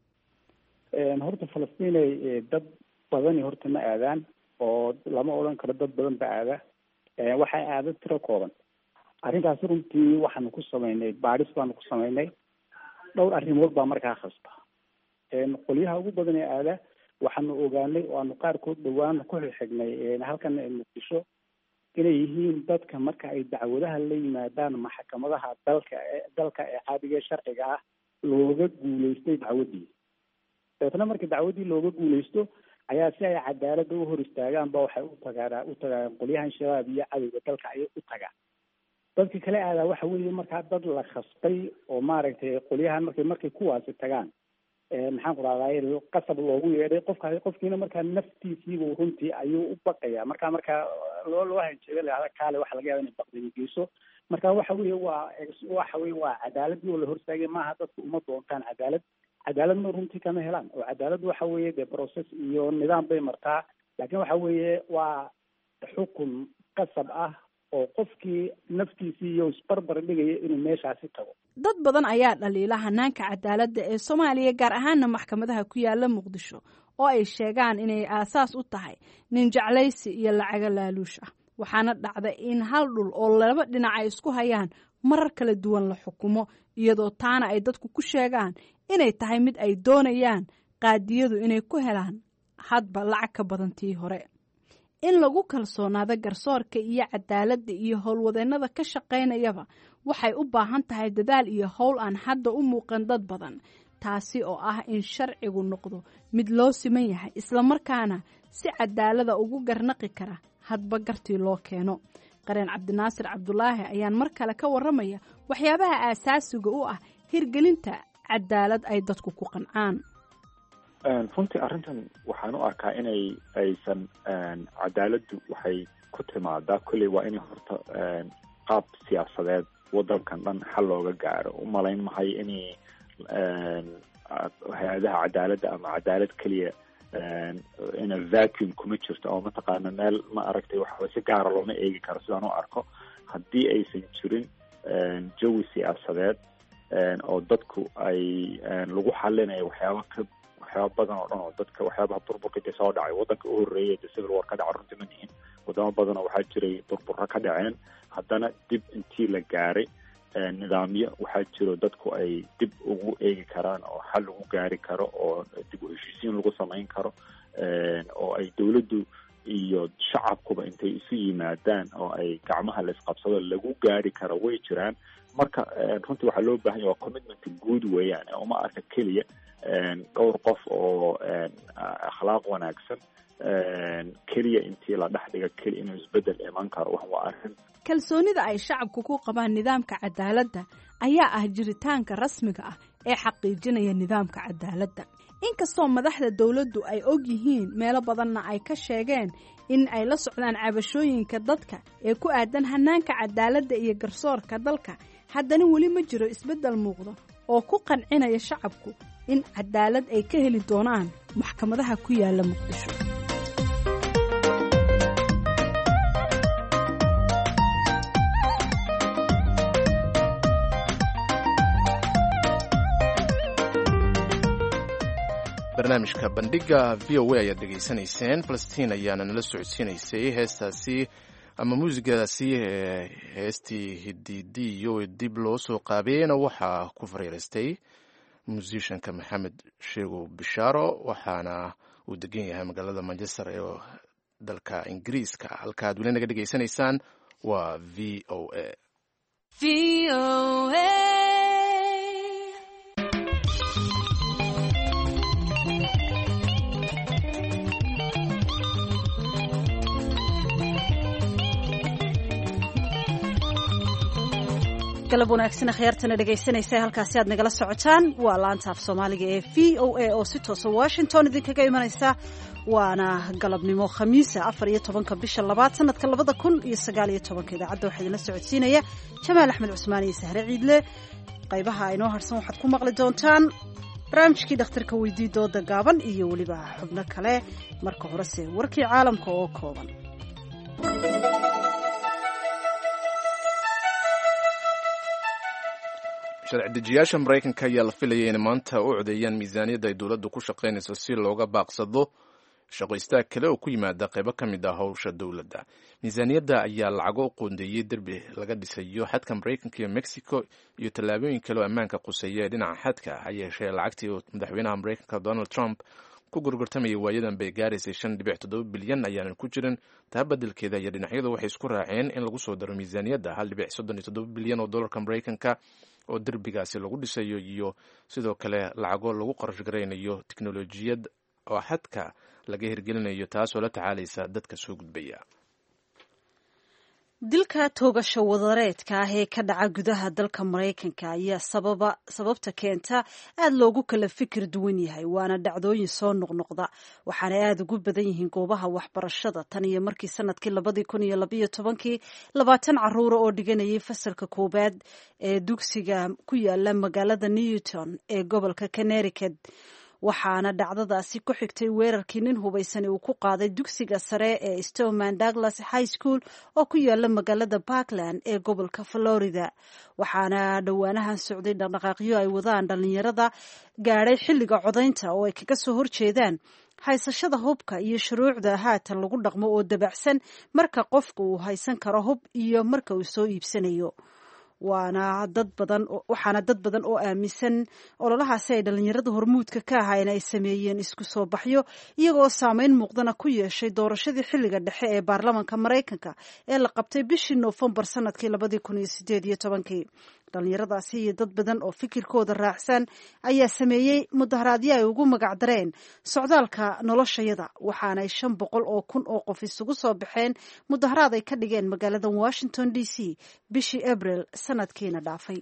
horta falastiinay dad badani horta ma aadaan oo lama odhan karo dad badan ba aada. waxay aada tiro kooban. arrintaasi runtii waxaanu ku samaynay baadhis baanu ku samaynay. dhowr arrimood baa markaa khasba. qolyaha ugu badan ee aada waxaanu ogaanay oo aanu qaarkood dhawaan ku xixignay halkan muqdisho inay yihiin dadka marka ay dacwadaha la yimaadaan maxkamadaha dalka dalka ee caadiga sharciga ah looga guulaystay dacwadii. dabeetna marka dacwadii looga guulaysto ayaa si ay cadaaladda u hor istaagaanba waxay u tagaan u tagaan qolyahan shabaab iyo cadowga dalka ayay u tagaan. dadka kale aadaa waxa weeye markaa dad la khasbay oo maaragtay qolyahan markay markay kuwaasi tagaan maxaan ku rahday qasab loogu yeedhay qofka qofkiina markaa naftiisiiba runtii ayuu u baqayaa. markaa markaa loo loo hanjeeda kaale waxa laga yaaba inay baqdigi geyso. marka waxa weeye waa waxa weeye waa cadaaladii oo la hortaagay maaha. dadku uma doontaan cadaalad. cadaaladna runtii kama helaan oo cadaalad waxa weeye dee process iyo nidaam bay martaa. laakiin waxa weeye waa xukun qasab ah oo qofkii naftiisii iyo isbarbar dhigaya inuu meeshaasi tago. dad badan ayaa dhaliila hanaanka cadaaladda ee Soomaaliya gaar ahaana maxkamadaha ku yaala Muqdisho oo ay sheegaan inay aasaas u tahay nin jeclaysi iyo lacag laaluush ah. waxaana dhacda in hal dhul oo laba dhinac ay isku hayaan marar kala duwan la xukumo iyadoo taana ay dadku ku sheegaan inay tahay mid ay doonayaan qaadiyadu inay ku helaan hadba lacag ka badan tii hore. in lagu kalsoonaado garsoorka iyo cadaaladda iyo howlwadeennada ka shaqaynayaba waxay u baahan tahay dadaal iyo howl aan hadda u muuqan dad badan, taasi oo ah in sharcigu noqdo mid loo siman yahay islamarkaana si cadaalada ugu garnaqi kara hadba gartii loo keeno. qareen cabdinaasir cabdulaahi ayaan mar kale ka waramaya waxyaabaha aasaasiga u ah hirgelinta cadaalad ay dadku ku qancaan. runtii arrintan waxaan u arkaa inay aysan cadaaladdu waxay ku timaadaa kolley waa inay horta qaab siyaasadeed wadankan dhan xal looga gaaro. u malayn mahay inay hay-adaha cadaaladda ama cadaalad keliya ina vacuum kuma jirto oo mataqaana meel ma aragtay waxa si gaara looma eegi karo sidaan u arko. haddii aysan jirin jawi siyaasadeed oo dadku ay lagu xalinayo waxyaaba ka waxyaaba badan oo dhan oo dadka waxyaabaha burburka inta soo dhacay wadanka u horreeyay de civil war ka dhaca runtii ma nihin. wadamo badan oo waxaa jiray burburro ka dhaceen haddana dib intii la gaaray nidaamyo waxaa jiro dadku ay dib ugu eegi karaan oo xal lagu gaari karo oo dib u heshiisiin lagu samayn karo oo ay dawladdu iyo shacabkuba intay isu yimaadaan oo ay gacmaha la isqabsado lagu gaari karo way jiraan. marka runtii waxaa loo baahan yahay waa commitment guud weeyaan uma arka keliya dhowr qof oo akhlaaq wanaagsan keliya intii la dhex dhiga keliya inuu isbedel iman karo wax waa arrin kalsoonida ay shacabku ku qabaan nidaamka cadaaladda ayaa ah jiritaanka rasmiga ah ee xaqiijinaya nidaamka cadaaladda inkastoo madaxda dowladdu ay og yihiin meelo badanna ay ka sheegeen in ay la socdaan cabashooyinka dadka ee ku aadan hanaanka cadaaladda iyo garsoorka dalka haddana weli ma jiro isbeddel muuqda oo ku qancinaya shacabku in cadaalad ay ka heli doonaan maxkamadaha ku yaala muqdisho. barnaamijka bandhiga v o a ayaad dhegaysanayseen falastiin ayaana nala socodsiinaysay heestaasi ama muusigadaasi heestii hididiyo dib loo soo qaabeeyena waxaa ku fariiraystay musishanka maxamed sheego bishaaro waxaana uu degan yahay magaalada manchester ee dalka ingiriiska halka aad weli naga dhegaysanaysaan waa v o a galab wanaagsan akhyaartana dhegaysanaysa halkaasi aad nagala socotaan waa laanta af soomaaliga ee v o a oo si toosa washington idinkaga imanaysa waana galabnimo khamiisa afar iyo tobanka bisha labaad sanadka labada kun iyo sagaal iyo tobanka idaacadda waxaa idinla socodsiinaya jamaal axmed cusmaan iyo sahre ciidle qaybaha inoo harsan waxaad ku maqli doontaan barnaamijkii dhakhtarka weydii dooda gaaban iyo weliba xubno kale marka horese warkii caalamka oo kooban. sharci dejiyaasha maraykanka ayaa la filayay inay maanta u codeeyaan miisaaniyadda ay dowladdu ku shaqaynayso si looga baaqsado shaqo istaag kale oo ku yimaada qaybo ka mid ah howsha dowladda. miisaaniyadda ayaa lacago u qoondeeyey derbi laga dhisayo xadka maraykanka iyo mexico iyo tallaabooyin kale oo ammaanka quseeya ee dhinaca xadka ha yeeshee lacagtii madaxweynaha maraykanka donald trump ku gorgortamayay waayadan bay gaaraysay shan dhibic toddoba bilyan ayaanan ku jirin taa beddelkeeda iyo dhinacyadu waxay isku raaceen in lagu soo daro miisaaniyadda hal dhibic soddon iyo toddoba bilyan oo dollarka maraykanka oo derbigaasi lagu dhisayo iyo sidoo kale lacago lagu qarash garaynayo teknolojiyad oo xadka laga hirgelinayo taasoo la tacaalaysa dadka soo gudbaya. dilka toogasho wadareedka ah ee ka dhaca gudaha dalka maraykanka ayaa sababa sababta keenta aada loogu kala fikir duwan yahay waana dhacdooyin soo noqnoqda waxaana aada ugu badan yihiin goobaha waxbarashada tan iyo markii sanadkii labadii kun iyo labayo tobankii labaatan caruura oo dhiganayay fasalka koowaad ee dugsiga ku yaala magaalada newton ee gobolka connecticut waxaana dhacdadaasi ku xigtay weerarkii nin hubaysani uu ku qaaday dugsiga sare ee Stoneman Douglas High School oo ku yaala magaalada Parkland ee gobolka Florida waxaana dhowaanahan socday dhaqdhaqaaqyo ay wadaan dhalinyarada gaadhay xilliga codaynta oo ay kaga soo horjeedaan haysashada hubka iyo shuruucda haatan lagu dhaqmo oo dabacsan marka qofku uu haysan karo hub iyo marka uu soo iibsanayo waana dad badan waxaana dad badan oo aaminsan ololahaasi ay dhalinyarada hormuudka ka ahaayeen ay sameeyeen isku soo baxyo iyagoo saameyn muuqdana ku yeeshay doorashadii xilliga dhexe ee baarlamaanka maraykanka ee la qabtay bishii noofembar sanadkii labadii kun iyo sideed iyo tobankii dhalinyaradaasi iyo dad badan oo fikirkooda raacsan ayaa sameeyey mudaharaadyo ay ugu magac dareen socdaalka noloshayada waxaanay shan boqol oo kun oo qof isugu soo baxeen mudaharaad ay ka dhigeen magaalada washington d c bishii abril sanadkiina dhaafay.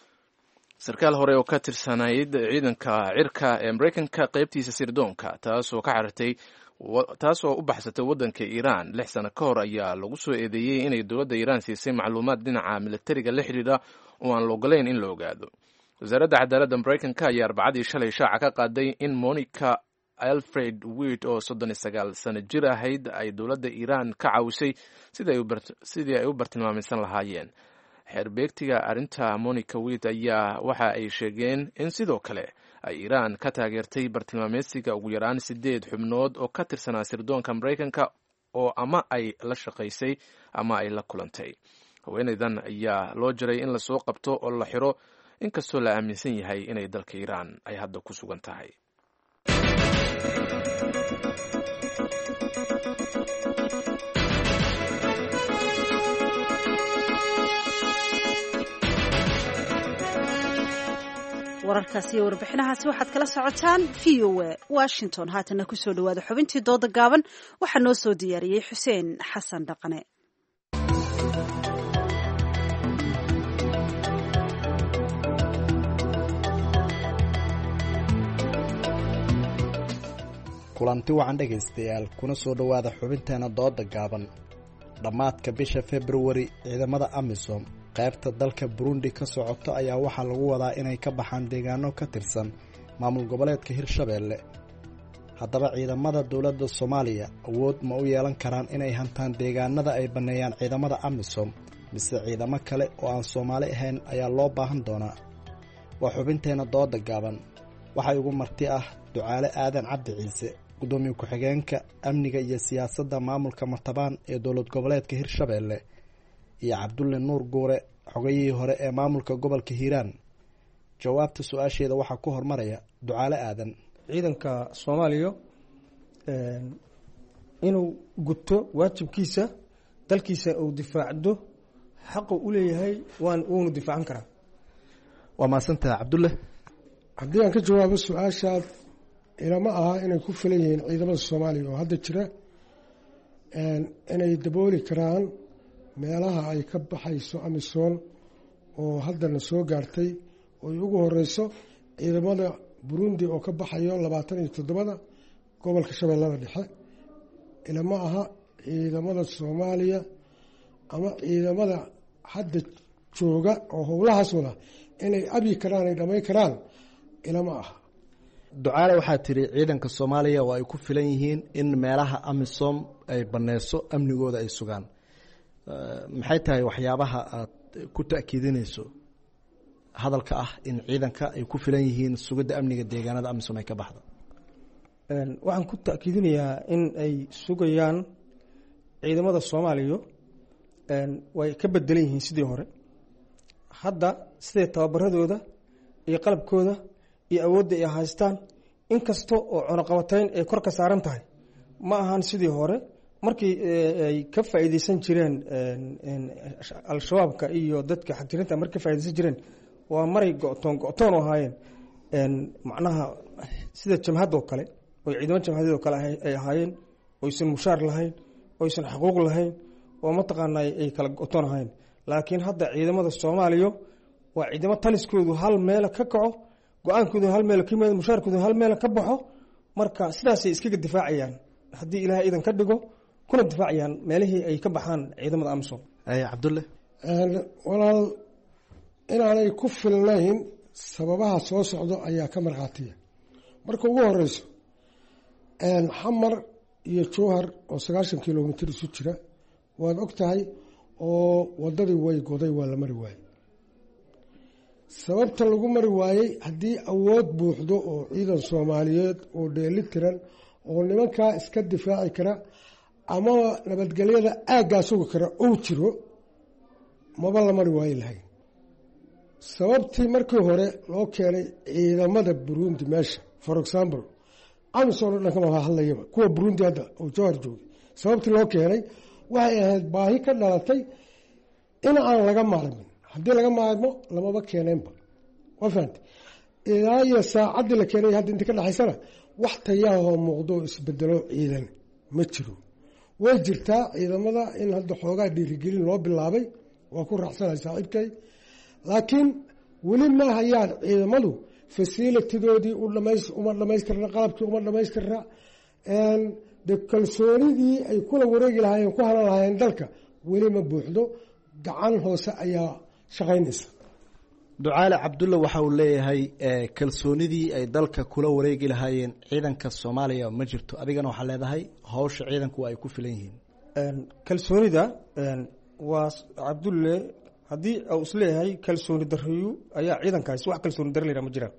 sarkaal hore oo ka tirsanayd ciidanka cirka ee maraykanka qaybtiisa sirdoonka taasoo ka xartay taasoo u baxsatay waddanka iiraan lix sano ka hor ayaa lagu soo eedeeyey inay dowladda iiraan siisay macluumaad dhinaca militariga la xidhiidha oo aan la ogolayn in la ogaado. wasaaradda cadaaladda maraykanka ayaa arbacadii shalay shaaca ka qaaday in monica alfred wiid oo soddon iyo sagaal sano jir ahayd ay dowladda iiraan ka caawisay sidii ay u bartilmaamaysan lahaayeen. xeerbeegtiga arrinta monica wiid ayaa waxa ay sheegeen in sidoo kale ay iiraan ka taageertay bartilmaameysiga ugu yaraan sideed xubnood oo ka tirsanaa sirdoonka maraykanka oo ama ay la shaqaysay ama ay la kulantay. haweenaydan ayaa loo jiray in lasoo qabto oo la xiro inkastoo la aaminsan yahay inay dalka iiraan ay hadda ku sugan tahay. wararkaasi iyo warbixinahaasi waxaad kala socotaan v o a washington. haatana kusoo dhawaada xubintii dooda gaaban waxaa noo soo diyaariyey xuseen xasan dhaqane. kulanti wacan dhegaystayaal kuna soo dhowaada xubinteena dooda gaaban. dhammaadka bisha februari ciidamada amisom qaybta dalka burundi ka socoto ayaa waxaa lagu wadaa inay ka baxaan deegaano ka tirsan maamul goboleedka hirshabeelle. haddaba ciidamada dowladda soomaaliya awood ma u yeelan karaan inay hantaan deegaanada ay banneeyaan ciidamada amisom mise ciidamo kale oo aan soomaali ahayn ayaa loo baahan doonaa? waa xubinteena dooda gaaban. waxaa igu marti ah ducaale aadan cabdi ciise, gudoomiye ku-xigeenka amniga iyo siyaasadda maamulka martabaan ee dowlad goboleedka hirshabeelle, iyo cabdulle nuur guure, xogayihii hore ee maamulka gobolka hiiraan. jawaabta su-aasheeda waxaa ku hormaraya ducaale aadan. ciidanka soomaaliya inuu guto waajibkiisa dalkiisa uu difaacdo xaqu u leeyahay waan uunu difaacan karaa. waa mahadsantaha cabdulle. haddii aan ka jawaabo su-aashaad, ilama aha inay ku filan yihiin ciidamada soomaaliya oo hadda jira inay dabooli karaan meelaha ay ka baxayso amisom oo haddana soo gaartay oy ugu horeyso ciidamada burundi oo ka baxayo labaatan iyo toddobada gobolka shabeellada dhexe. ilama aha ciidamada soomaaliya ama ciidamada hadda jooga oo howlahaas wada inay abyi karaan ay dhamayn karaan, ilama aha. ducaale waxaa tiri ciidanka soomaaliya oo ay ku filan yihiin in meelaha amisom ay baneyso amnigooda ay sugaan. maxay tahay waxyaabaha aad ku ta'kiidinayso hadalka ah in ciidanka ay ku filan yihiin sugidda amniga deegaanada amisom ay ka baxda? waxaan ku ta'kiidinayaa in ay sugayaan ciidamada soomaaliya way ka bedelan yihiin sidii hore. hadda siday tababaradooda iyo qalabkooda iyo awoodda ay haystaan, inkasta oo cunaqabatayn ay kor ka saaran tahay, ma ahan sidii hore markii ay ka faa'iideysan jireen al-shabaabka iyo dadka xagjirinta markay ka faa'iideysan jireen. waa maray go-toon go-toon oo ahaayeen, macnaha sida jamhad oo kale oo ciidamo jamhadeed oo kale ay ahaayeen, oysan mushaar lahayn, oysan xuquuq lahayn, oo mataqaana ay kala go-toon ahaayeen. laakiin hadda ciidamada soomaaliya waa ciidamo taliskoodu hal meel ka kaco, go-aankoodu hal meel ka yimaado, mushaarkoodu hal meel ka baxo. marka sidaasay iskaga difaacayaan haddii ilaahay idan ka dhigo, kuna difaacayaan meelihii ay ka baxaan ciidamada amisom. cabdulle. walaal, inaanay ku filnayn sababaha soo socdo ayaa ka markhaatiya. marka ugu horeyso, xamar iyo jowhar oo sagaashan kilomitr isu jira waad og tahay, oo wadadii way goday, waa la mari waayey. sababta lagu mari waayey, haddii awood buuxdo oo ciidan soomaaliyeed oo dheeli tiran oo nimankaa iska difaaci kara ama nabadgelyada aaggaa sugi kara ou jiro, maba la mari waayi lahayn. sababtii markii hore loo keenay ciidamada burundi meesha, for example amisom o dhan kama hadlayaba, kuwa burundi hadda oo jowhar joogay, sababtii loo keenay waxay ahayd baahi ka dhalatay in aan laga maarmin. haddii laga maarmo lamaba keeneenba. waa fahamtay? ilaa iyo saacaddii la keenay hadda intii ka dhexaysana wax tayaahoo muuqdo oo isbedelo ciidan ma jiro. way jirtaa ciidamada in hadda xoogaa dhiirigelin loo bilaabay, waa ku raacsanahay saaxiibkay, laakiin weli ma hayaan ciidamadu fasilitidoodii uma dhamaystirna, qalabkii uma dhamaystirna, de kalsoonidii ay kula wareegi lahaayeen, ku halan lahaayeen dalka weli ma buuxdo. gacan hoose ayaa shaqaynaysa. ducaale cabdulle waxa uu leeyahay kalsoonidii ay dalka kula wareegi lahaayeen ciidanka soomaaliya ma jirto. adigana waxaa leedahay hawsha ciidanku ay ku filan yihiin. kalsoonida waa cabdulle, haddii uu isleeyahay kalsooni dariyu ayaa ciidankaasi wax kalsooni dari la yidhaha ma jiraan.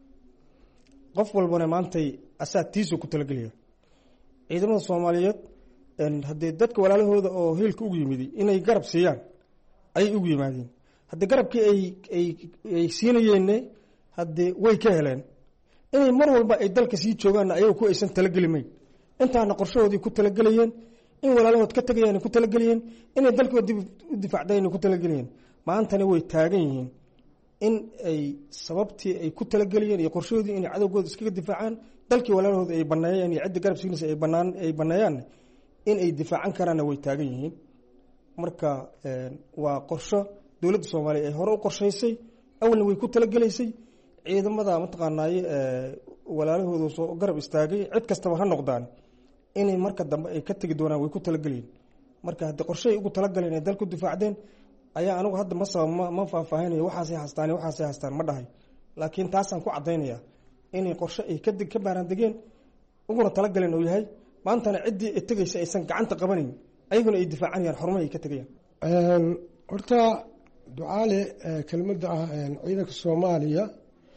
qof walbana maantay asaa tiisu ku talagelaya. ciidamada soomaaliyeed haddee dadka walaalahooda oo hiilka ugu yimidi inay garab siiyaan ayay ugu yimaadeen. haddii garabkii ay ay ay siinayeenne haddee way ka heleen. inay mar walba ay dalka sii joogaanna ayaga ku aysan talageli mayn. intaana qorshahoodii ku talagelayeen, in walaalahood ka tagayaan ku talagelayeen, inay dalkooda dib u difaacdaan ku talagelayeen. maantana way taagan yihiin in ay sababtii ay ku talageliyeen iyo qorshahoodii inay cadowgooda iskaga difaacaan dalkii walaalahooda ay baneeyeen iyo cidda garab siinaysa ay banaan ay baneeyaan in ay difaacan karaanna way taagan yihiin. marka waa qorsho dowladda soomaaliya ay hore u qorshaysay, awalna way ku talagelaysay. ciidamada mataqaanaaye walaalahooda soo garab istaagay cid kastaba ha noqdaan inay marka dambe ay ka tegi doonaan way ku talageliin. marka haddii qorshahay ugu talagaleen ay dalku difaacdeen ayaa anigu hadda ma sabab ma faahfaahinayo waxaasay haystaan waxaasay haystaan ma dhahay, laakiin taasaan ku caddaynaya inay qorshe ay ka ka baaraan degeen uguna talagaleen uu yahay. maantana ciddii ay tegaysa aysan gacanta qabanayn ayaguna ay difaacanayaan xarumaha ay ka tegayaan. horta ducaale kelmadda ah ciidanka soomaaliya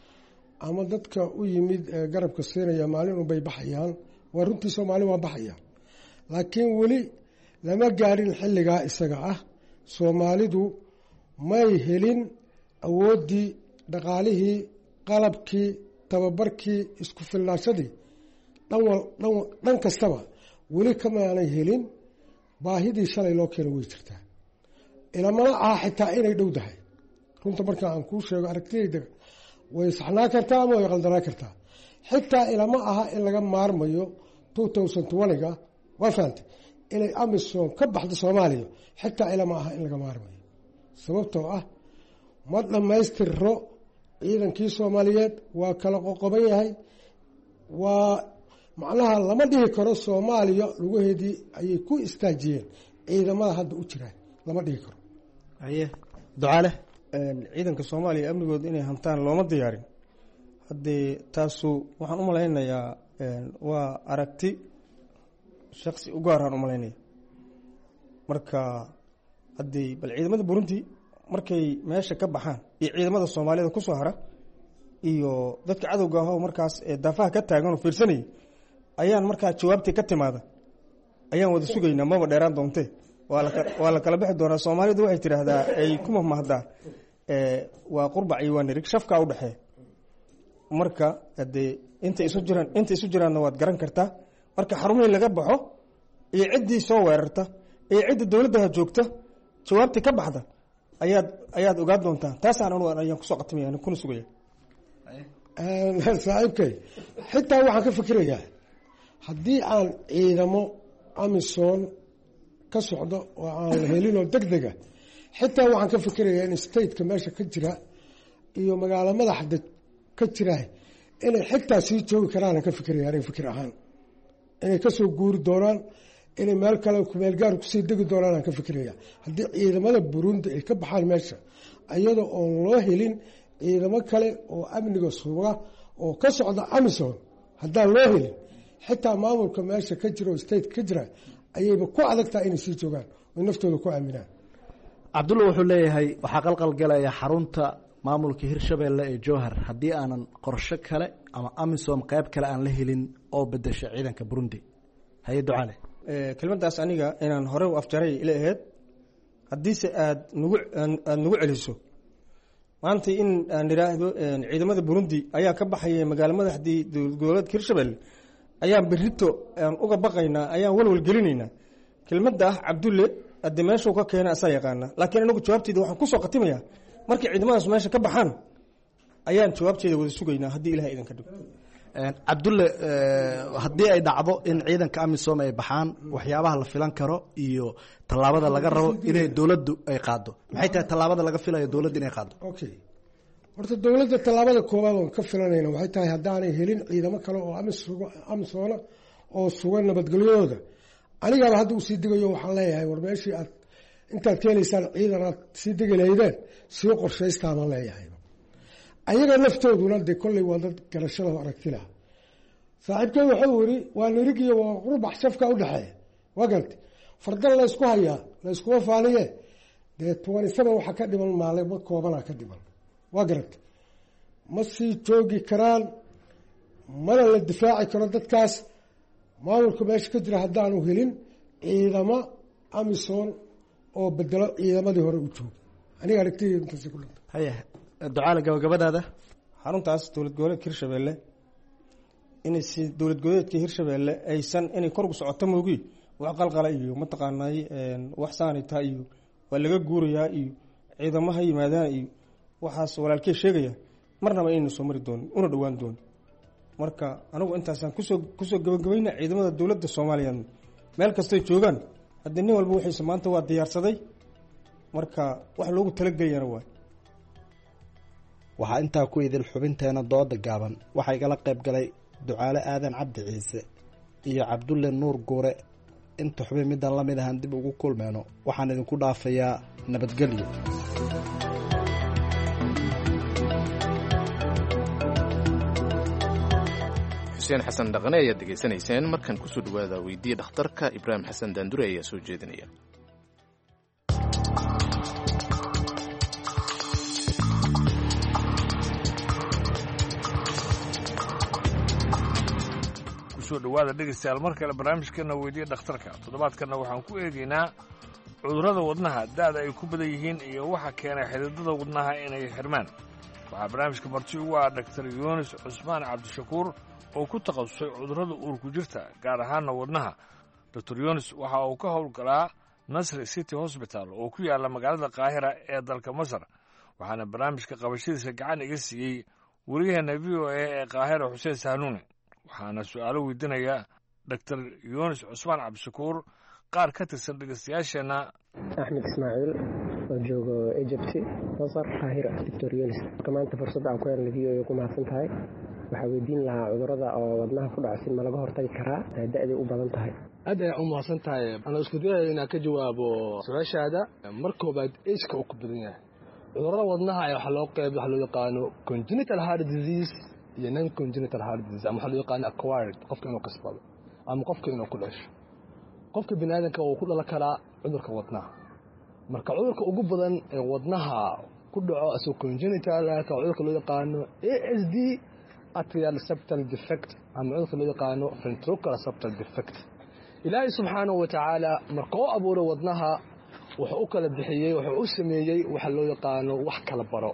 ama dadka u yimid garabka siinaya maalin unbay baxayaan, waa runtii soomaali waa baxaya, laakiin weli lama gaadhin xilligaa isaga ah. soomaalidu may helin awooddii, dhaqaalihii, qalabkii, tababarkii, isku filnaashadii dhan dhan dhan kastaba weli kamaanay helin. baahidii shalay loo keeno way jirtaa, ilamana aha xitaa inay dhow tahay. runta markaa aan kuu sheego aragtidayda way saxnaa kartaa ama way qaldanaa kartaa. xitaa ilama aha in laga maarmayo two thousand twenty-ga waa fahamtay inay amisom ka baxdo soomaaliya, xitaa ilama aha in laga maarmayo, sababtoo ah ma dhammaystirro ciidankii soomaaliyeed waa kala qoqoban yahay. waa macnaha lama dhihi karo soomaaliya lugaheedii ayay ku istaajiyeen ciidamada hadda u jiraan, lama dhihi karo. haye ducaale ciidanka soomaaliya amnigooda inay hantaan looma diyaarin. haddee taasu waxaan u malaynayaa waa aragti shaksi u gaaraan u malaynaya. marka haddii bal ciidamada burundi markay meesha ka baxaan iyo ciidamada soomaaliyada kusoo hara iyo dadka cadowga ahoo markaas daafaha ka taagan oo fiirsanayay ayaan markaa jawaabtii ka timaada ayaan wada sugaynaa, maba dheeraan doontee waa la waa la kala bixi doonaa. soomaalidu waxay tidhaahdaa ay ku mahmahdaa waa qurbac iyo waa nirig shafkaa udhexeeya. marka hadee inta isu jiraan inta isu jiraanna waad garan kartaa. marka xarumihii laga baxo iyo ciddii soo weerarta iyo cidda dowladdaha joogta jawaabtii ka baxda ayaad ayaad ogaan doontaa. taasaan anu ayaan kusoo qatimaya kuna sugaya. saaxiibkay xitaa waxaan ka fikirayaa haddii aan ciidamo amisom ka socdo oo aan la helinoo deg dega, xitaa waxaan ka fikirayaa in stateka meesha ka jira iyo magaalo madaxda ka jira inay xitaa sii joogi karaan ka fikiraya. aniga fikir ahaan inay kasoo guuri doonaan, inay meel kale kumeel gaar kusii degi doonaan aan ka fikiraya. haddii ciidamada burundi ay ka baxaan meesha iyada oon loo helin ciidamo kale oo amniga suga oo ka socda amisom, haddaan loo helin xitaa maamulka meesha ka jira oo state ka jira ayayba ku adagtahay inay sii joogaan oo naftooda ku aaminaan. cabdulla wuxuu leeyahay waxaa qalqalgalaya xarunta maamulka hirshabeelle ee jowhar haddii aanan qorsho kale ama amisom qayb kale aan la helin oo bedesha ciidanka burundi. haye ducaale kelmadaas aniga inaan hore u afjaray ila aheyd, haddiise aad nagu aada nagu celiso maanta in aan idhaahdo ciidamada burundi ayaa ka baxaya magaalo madaxdii dowlad goboleedka hirshabelle ayaan berito aan uga baqaynaa, ayaan walwal gelinaynaa. kelmadda ah cabdulle hadde meeshuu ka keena asaa yaqaana, laakiin anagu jawaabteeda waxaan kusoo khatimayaa markay ciidamadaas meesha ka baxaan ayaan jawaabteeda wada sugaynaa haddii ilahay idinka dhigo. cabdulle haddii ay dhacdo in ciidanka amisom ay baxaan, waxyaabaha la filan karo iyo tallaabada laga rabo inay dowladdu ay qaado maxay tahay? tallaabada laga filayo dowladda inay qaado. okay horta dowladda tallaabada koowaad oon ka filanayna waxay tahay haddaanay helin ciidamo kale oo amisoona oo sugan nabadgelyadooda. anigaaba hadda u sii degayo waxaan leeyahay war meeshii aad intaad ka helaysaan ciidan aad sii degi lahaydeen sii qorshaystaamaan leeyahay. ayaga laftooduna dee kolley waa dad garashada aragti laha. saaxiibkey wuxuu yidhi waa nirigiyo waa qurbax shafka udhexeeya, waa garta fardan laysku hayaa layskuma faaniye dee twenty seven waxaa ka dhiman maalimo koobanaa ka dhiman, waa garata ma sii joogi karaan, mana la difaaci karo dadkaas. maamulka meesha ka jira haddaanu helin ciidamo amisom oo bedelo ciidamadii hore u jooga. aniga aragtidii intaasi ku dhintay. haya ducaale gabagabadaada. xaruntaas dowlad goboleedka hirshabelle inay si dowlad goboleedka hirshabelle aysan inay kor ugu socoto moogi wax qalqala iyo mataqaanay wax saanita iyo waa laga guurayaa iyo ciidamaha yimaadaan iyo waxaas walaalkey sheegaya marnaba inayna soo mari doonin una dhowaan doonin marka anigu intaasaan kusoo kusoo gabagabayna ciidamada dowladda soomaaliya meel kastay joogaan haddii nin walba wixiisa maanta waa diyaarsaday marka wax loogu talagelayana waay waxaa intaa ku idil xubinteena dooda gaaban waxaa igala qayb galay ducaale aadan cabdi ciise iyo cabdulle nuur guure inta xubin midaan la mid ahaan dib ugu kulmeyno waxaan idinku dhaafayaa nabadgelyo xuseen xasan dhaqane ayaad degeysanayseen markan kusoo dhawaada weydiiya dhakhtarka ibraahim xasan daandure ayaa soo jeedinaya kusoo dhawaada dhegeystayaal mar kale barnaamijkeena weydiiya dhakhtarka toddobaadkanna waxaan ku eegaynaa cudurrada wadnaha da'da ay ku badan yihiin iyo waxa keenay xididada wadnaha inay xirmaan waxaa barnaamijka marti ugu ah dhaktar yunis cusmaan cabdishakuur oo ku takhasusay cudurrada uurku jirta gaar ahaanna wadnaha doctor yunis waxa uu ka howlgalaa nasri city hosbital oo ku yaalla magaalada qaahira ee dalka masar waxaana barnaamijka qabashadiisa gacan iga siiyey weriyaheena v o a ee qaahira xuseen sahnuuni waxaana su'aalo weydiinaya doctor yunis cusmaan cabdishakuur qaar ka tirsan dhegeystayaasheenna axmed ismaaciil oo joogo egypti masar qaahira doctor yunis marka maanta fursadda aan ku helnay v o a ku mahadsan tahay waxaa weydiin lahaa cudurrada oo wadnaha ku dhacsin ma laga hortagi karaa da'day u badan tahay aad ayaa u mahadsan tahay anoo isku dayaya inaan ka jawaabo su-aashaada mar koobaad ageka uu ku badan yahay cudurrada wadnaha ayaa waxaa loo qeyb waxa loo yaqaano congenital heart disease iyo non congenital heart disease ama waxaa loo yaqaano acquired qofka inuu kasbado ama qofka inuu ku dhasho qofka bini aadanka uu ku dhalan karaa cudurka wadnaha marka cudurka ugu badan ee wadnaha ku dhaco asoo congenital ka cudurka loo yaqaano A S D atrial septal defect ama cudurka loo yaqaano ventricular septal defect ilaahay subxaanahu watacaala marka uu abuuray wadnaha wuxuu u kala bixiyey wuxuu u sameeyey waxa loo yaqaano wax kala baro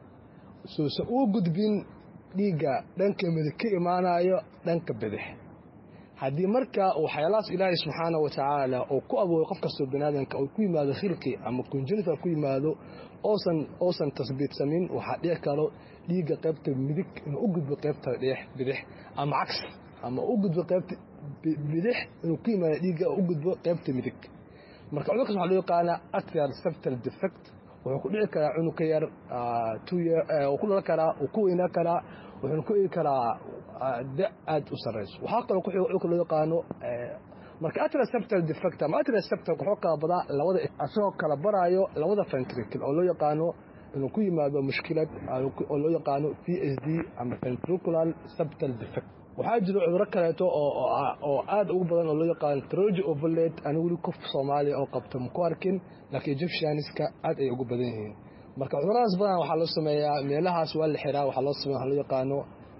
suusa uu gudbin dhiigga dhanka midig ka imaanayo dhanka bidix haddii marka waxyaalahaas ilaahay subxaanahu watacaala uu ku abuuray qof kastoo biniaadanka uu ku yimaado khilqi ama congenital ku yimaado oosan oosan tasbiitsamin waxaa dhici karo dhiigga qaybta midig inuu u gudbo qaybta dhex bidix ama cagsi ama u gudbo qaybta bidix inuu ku yimaado dhiigga u gudbo qaybta midig marka cudurkaas waxaa loo yaqaanaa atrial septal defect wuxuu ku dhici karaa cunug ka yar two year uu ku dhalan karaa uu ku weynaa karaa wuxuuna ku eegi karaa da aad u sarreyso waxaa kaloo ku xiga cudurka loo yaqaano marka atrial septal defect ama atrial septal wuxuu kala badaa labada asagoo kala baraayo labada ventricle oo loo yaqaano inuu ku yimaado mushkilad oo loo yaqaano V S D ama ventricular septal defect waxaa jiro cudurro kaleeto oo aad ugu badan oo loo yaqaano troji overload anigu weli qof soomaaliya oo qabta ma ku arkin laakiin egyptianiska aad ay ugu badan yihiin marka cuduradaas badan waxaa loo sameeyaa meelahaas waa la xiraa waxaa loo sameeya waxaa loo yaqaano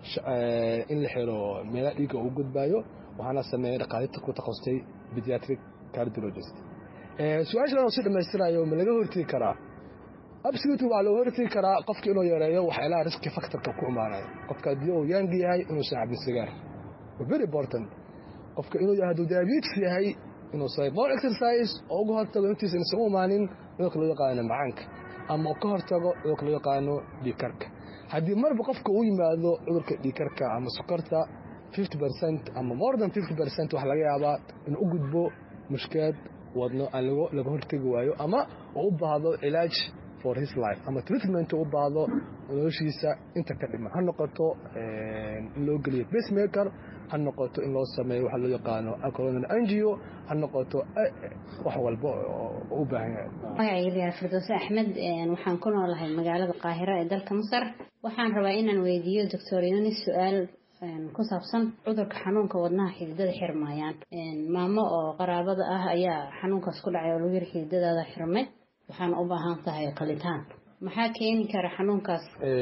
in la xiro meelaha dhiigga uu gudbaayo waxaana sameeyay dhaqaatiirta ku takhasustay pediatric cardiologist su-aashan oo si dhammaystirayo ma laga hortegi karaa absolutely waa loo hortegi karaa qofka inuu yareeyo waxyaalaha riski factorka ku imaanaya qofka haddii uu yaangi yahay inuusan cabin sigaar very important qofka inuu hadduu diabetes yahay inuu sameeyo more exercise oo uga hortago intiisa inaysan u imaanin cudurka loo yaqaano macaanka ama ka hortago cudurka loo yaqaano dhiigkarka haddii marba qofka uu yimaado cudurka dhiigkarka ama sokorta fifty percent ama more than fifty percent waxa laga yaabaa inuu u gudbo mushkilad wadno aan laga hortegi waayo ama uu u baahdo cilaaj for his life ama treatment u baahdo noloshiisa inta ka dhiman ha noqoto in loo geliyo pacemaker ha noqoto in loo sameeyo waxa loo yaqaano coronary angio ha noqoto wax walba oo u baahan yahay magacayga Firdawsi Axmed waxaan ku noolahay magaalada Qaahira ee dalka Masar waxaan rabaa inaan weydiiyo doctor Yunis su'aal ku saabsan cudurka xanuunka wadnaha xididada xirmayaan maamo oo qaraabada ah ayaa xanuunkaas ku dhacay oo lagu yiri xididada xirmay waxaan u baahan tahay qalitaan maxaa keeni kara xanuunkaas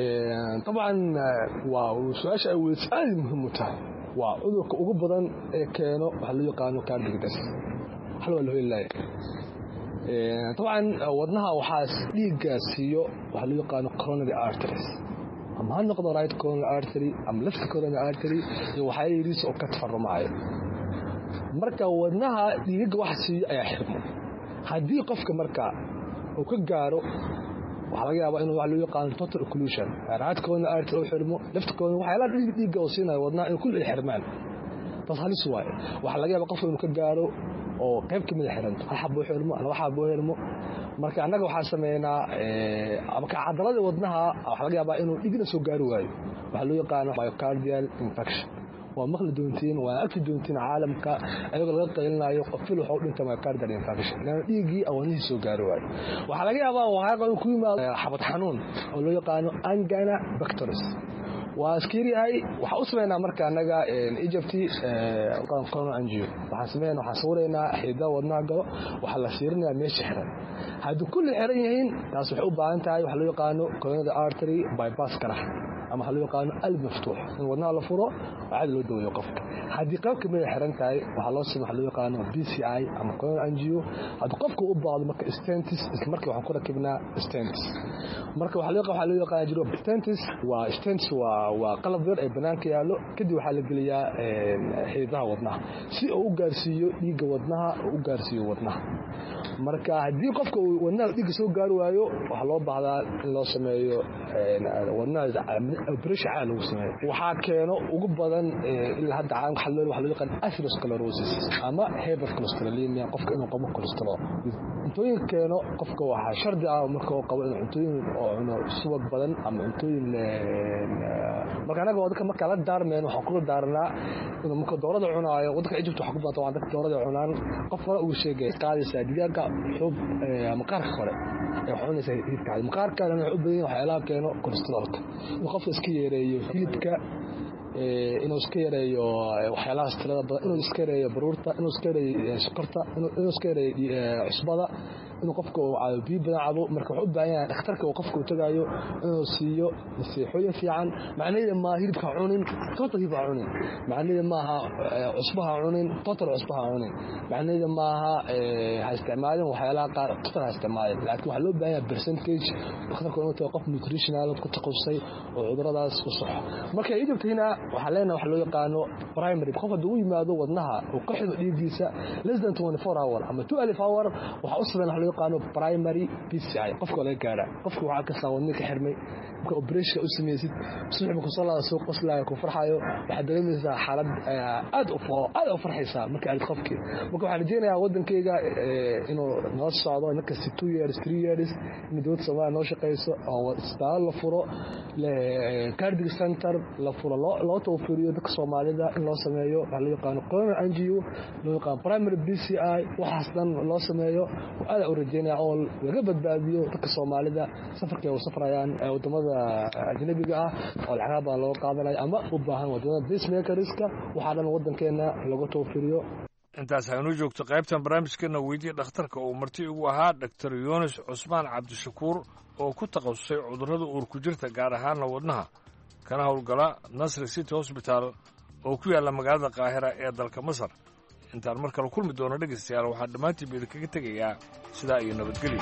طبعا waa su'aasha ay aad muhiim u tahay waa cudurka ugu badan ee keeno waxa loo yaqaano cardiac death hal wala ilaa ee طبعا wadnaha waxa dhiigga siiyo waxa loo yaqaano coronary arteries ama ha noqdo right coronary artery ama left coronary artery iyo waxa yiriis oo ka tafarmaayo marka wadnaha dhiigga wax siiyo ayaa xirmo haddii qofka marka uu ka gaaro waxaa laga yaabaa inuu wax loo yaqaano total occlusion raadkoodna artery u xirmo laftirkoodna waxyaalaha dhiig dhiigga oo siinaya wadnaha inuu kulli xirmaan taas halis waaye waxaa laga yaabaa qofka inuu ka gaaro oo qayb ka mid a xiranto hal xabo u xirmo laba xabo u xirmo marka annaga waxaan sameynaa marka cadalada wadnaha waxaa laga yaabaa inuu dhigna soo gaari waayo waxaa loo yaqaano myocardial infarction waa maqli doontiin waa arki doontiin caalamka ayagoo laga qaylinayo qofil wuxuu dhintay myocardial infarction leana dhiiggii awoodihii soo gaari waayo waxaa laga yaabaa waxaa in ku yimaado xabad xanuun oo loo yaqaano angina pectoris waa iskir yahay waxaa u sameynaa marka annaga Egypt coronary angio waxaan sameynaa waxaan sawiraynaa xididdada wadnaha galo waxaa la siirinayaa meesha xiran haddii kulli xiran yihiin taas waxay u baahan tahay waxaa loo yaqaano coronary artery bypass kara ama waxaa loo yaqaano qalb maftuux in wadnaha la furo caadi loo daweeyo qofka haddii qayb ka mid a xiran tahay waxaa loo sameeyaa waxaa loo yaqaano B C I ama coronary angio haddii qofka u baahdo marka stentis isla markii waxaan ku rakibnaa stentis marka waxaa loo waxaa loo yaqaan jiro stentis waa stentis waa waa qalab yar ee banaanka yaalo kadib waxaa la geliyaa xididaha wadnaha si uu u gaarsiiyo dhiigga wadnaha uu u gaarsiiyo wadnaha marka haddii qofka uu wadnaha dhiigga soo gaari waayo waxaa loo baahdaa in loo sameeyo wadnaha operation caadi lagu sameeyo waxaa keeno ugu badan ilaa hadda caalamka waxaa loo waxaa loo yaqaan atherosclerosis ama hypercholesterolemia qofka inuu qabo cholesterol cuntooyinka keeno qofka waxaa shardi ah marka uu qabo inuu cuntooyin oo cuno subag badan ama cuntooyin marka anaga wadka marka la daarmeen waxaan kula daarnaa inuu marka doorada cunaayo wadka Egypt waxa ku baato waa dadka doorada cunaan qof hore uu sheegay qaadaysa digaaga xub maqaarka hore ee xunaysa hilibka maqaarka lana u badan waxyaalaha keeno cholesterolka inuu qofka iska yareeyo hilibka inuu iska yareeyo waxyaalaha tirada badan inuu iska yareeyo baruurta inuu iska yareeyo sokorta inuu iska yareeyo cusbada inuu qofka uu caayo biyo badan cabo marka wuxuu u baahan yahay dhakhtarka uu qofka u tagayo inuu siiyo nasiixooyin fiican macnaheedu ma hilibka cunin total hilibka cunin macnaheedu ma aha cusbaha cunin total cusbaha cunin macnaheedu ma aha ha isticmaalin waxyaalaha qaar total ha isticmaalin laakiin waxa loo baahan yahay percentage dhakhtarka inuu tago qof nutritional ku taqasusay oo cuduradaas u sax marka Egyptina waxa leenahay waxa loo yaqaano primary qof hadduu u yimaado wadnaha oo ka xido dhiiggiisa less than twenty-four hour ama two hour waxa u sameeyay waxa loo yaqaano primary B C I qofka la gaara qofka waxa ka saawadnay ka xirmay marka operation u sameeysid subax ku salaada soo qoslaayo ku farxayo waxa dareemaysaa xaalad aad u foo aad u farxaysaa marka aad qofkii marka waxa rajeenayaa wadankayga inuu noo socdo inka two years three years in dowladda Soomaaliya noo shaqeyso oo isbitaal la furo le cardiac center la furo loo toofiriyo dadka Soomaalida in loo sameeyo waxa loo yaqaan coronary angio loo yaqaan primary B C I waxaas dhan loo sameeyo aad u rajeenayaa oo laga badbaadiyo dadka Soomaalida safarka oo safrayaan wadamada ajnabiga ah oo lacag baa loo qaadanayo ama u baahan wadamada pacemakerska waxa dhan wadankeena lagu toofiriyo intaas aynu joogto qaybtan barnaamijkeena weydiye dhakhtarka oo marti ugu ahaa Dr Yunus Cusmaan Cabdishakuur oo ku takhasusay cudurrada uur ku jirta gaar ahaan wadnaha kana howlgala Nasr City Hospital oo ku yaala magaalada Qaahira ee dalka Masar intaan mar kale kulmi doono dhageystayaal waxaan dhamaantii bid kaga tagayaa sidaa iyo nabadgelyo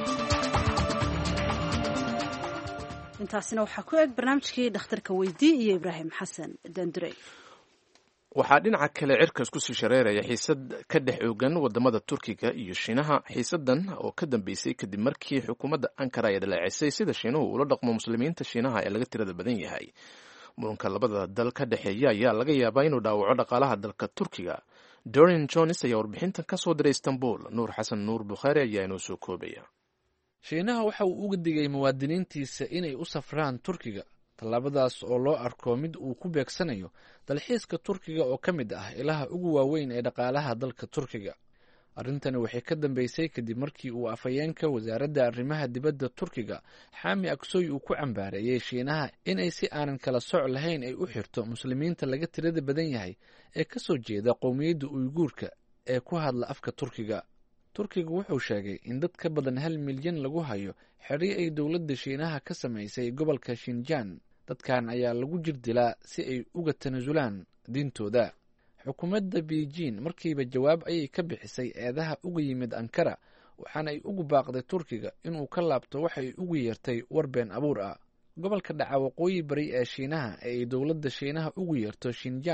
intaasina waxaa ku eg barnaamijkii dhakhtarka weydii iyo Ibraahim Xasan Dandurey waxaa dhinaca kale cirkaas ku sii shareeraya xiisad ka dhex oogan wadamada Turkiga iyo Shiinaha xiisadan oo ka dambeysay kadib markii xukuumadda Ankara ay dhaleecisay sida Shiinuhu ula dhaqmo muslimiinta Shiinaha ee laga tirada badan yahay muranka labada dal ka dhaxeeya ayaa laga yaabaa inuu dhaawaco dhaqaalaha dalka Turkiga Dorian Jones ayaa warbixintan ka soo diray Istanbul Nuur Xasan Nuur Bukhari ayaa inoo soo koobaya Shiinaha waxa uu uga digay muwaadiniintiisa inay u safraan Turkiga tallaabadaas oo loo arko mid uu ku beegsanayo dalxiiska Turkiga oo ka mid ah ilaha ugu waaweyn ee dhaqaalaha dalka Turkiga arrintani waxay ka dambeysay kadib markii uu afayeenka wasaaradda arrimaha dibadda Turkiga Xami Aksoy uu ku cambaareeyay Shiinaha inay si aanan kala soc lahayn ay u xirto muslimiinta laga tirada badan yahay ee ka soo jeeda qowmiyadda Uyguurka ee ku hadla afka Turkiga Turkiga wuxuu sheegay in dad ka badan hal milyan lagu hayo xiri ay dowladda Shiinaha ka samaysay gobolka Xinjiang dadkan ayaa lagu jirdilaa si ay uga tanasulaan diintooda xukuumadda Beijing markiiba jawaab ayay ka bixisay eedaha uga yimid Ankara waxaana ay ugu baaqday Turkiga inuu ka laabto waxa ay ugu yeertay warbeen abuur ah gobolka dhaca waqooyi bari ee Shiinaha ee ay dowladda Shiinaha ugu yeerto Xinjiang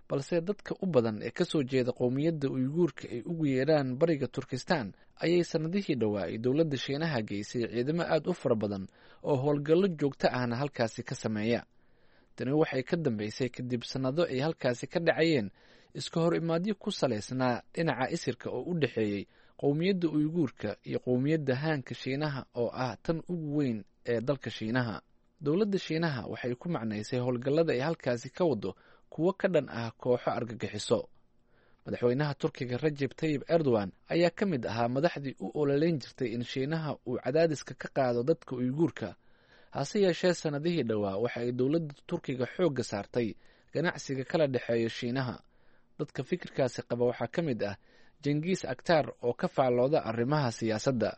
balse dadka u badan ee kasoo jeeda qowmiyadda uyguurka ay ugu yeedhaan bariga turkistan ayay sannadihii dhowaa ay dowladda shiinaha geysay ciidamo aada u fara badan oo howlgallo joogto ahna halkaasi ka sameeya. tani waxay ka dambeysay kadib sannado ay halkaasi ka dhacayeen iska hor imaadyo ku salaysnaa dhinaca isirka oo u dhexeeyey qowmiyadda uyguurka iyo qowmiyadda haanka shiinaha oo ah tan ugu weyn ee dalka shiinaha. dowladda shiinaha waxay ku macnaysay howlgallada ay halkaasi ka wado kuwo ka dhan ah kooxo argagixiso. madaxweynaha turkiga rajeb tayib erdogan ayaa ka mid ahaa madaxdii u ololeyn jirtay in shiinaha uu cadaadiska ka qaado dadka uyguurka. hase yeeshee sannadihii dhowaa waxa ay dowladda turkiga xoogga saartay ganacsiga kala dhexeeya shiinaha. dadka fikirkaasi qaba waxaa ka mid ah jengiis aktar oo ka faallooda arrimaha siyaasadda.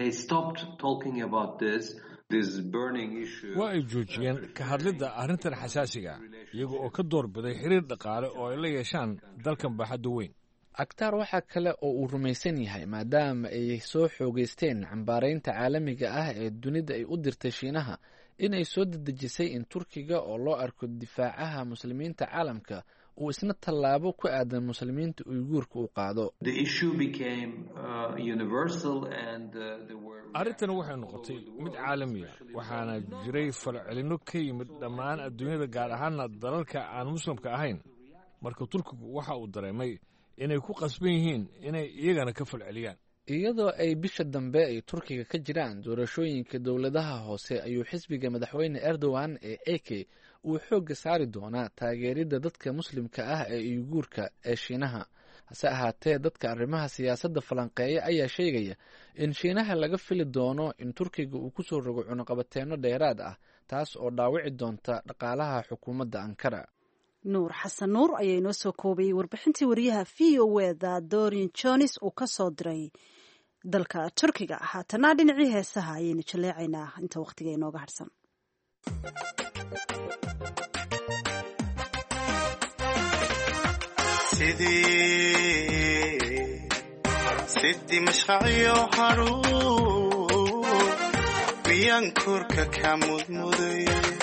waa ay joojiyeen ka hadlidda arrintan xasaasiga iyaga oo ka doorbiday xiriir dhaqaale oo ay la yeeshaan dalkan baaxadda weyn. aktar waxaa kale oo uu rumaysan yahay maadaama ay soo xoogeysteen cambaaraynta caalamiga ah ee dunida ay u dirtay shiinaha in ay soo dedejisay in turkiga oo loo arko difaacaha muslimiinta caalamka uu isna tallaabo ku aadan muslimiinta uyguurka uu qaado. arrintan waxay noqotay mid caalamiya waxaana jiray falcelinno ka yimid dhammaan adduunyada gaar ahaana dalalka aan muslimka ahayn. marka turkigu waxa uu dareemay inay ku qasban yihiin inay iyagana ka falceliyaan. iyadoo ay bisha dambe ay turkiga ka jiraan doorashooyinka dowladaha hoose ayuu xisbiga madaxweyne erdogan ee eke uu xoogga saari doonaa taageeridda dadka muslimka ah ee uyguurka ee shiinaha. hase ahaatee dadka arrimaha siyaasadda falanqeeya ayaa sheegaya in shiinaha laga fili doono in turkiga uu kusoo rogo cunaqabateenno dheeraad ah taas oo dhaawici doonta dhaqaalaha xukuumadda ankara. nuur xasan nuur ayaa inoo soo koobayay warbixintii wariyaha v o eda dorin jones uu ka soo diray dalka turkiga. haatana dhinacii heesaha ayaynu jaleecaynaa inta wakhtiga inooga hadhsan. sidii mashqacyo haruur miyaan korka ka mudmuday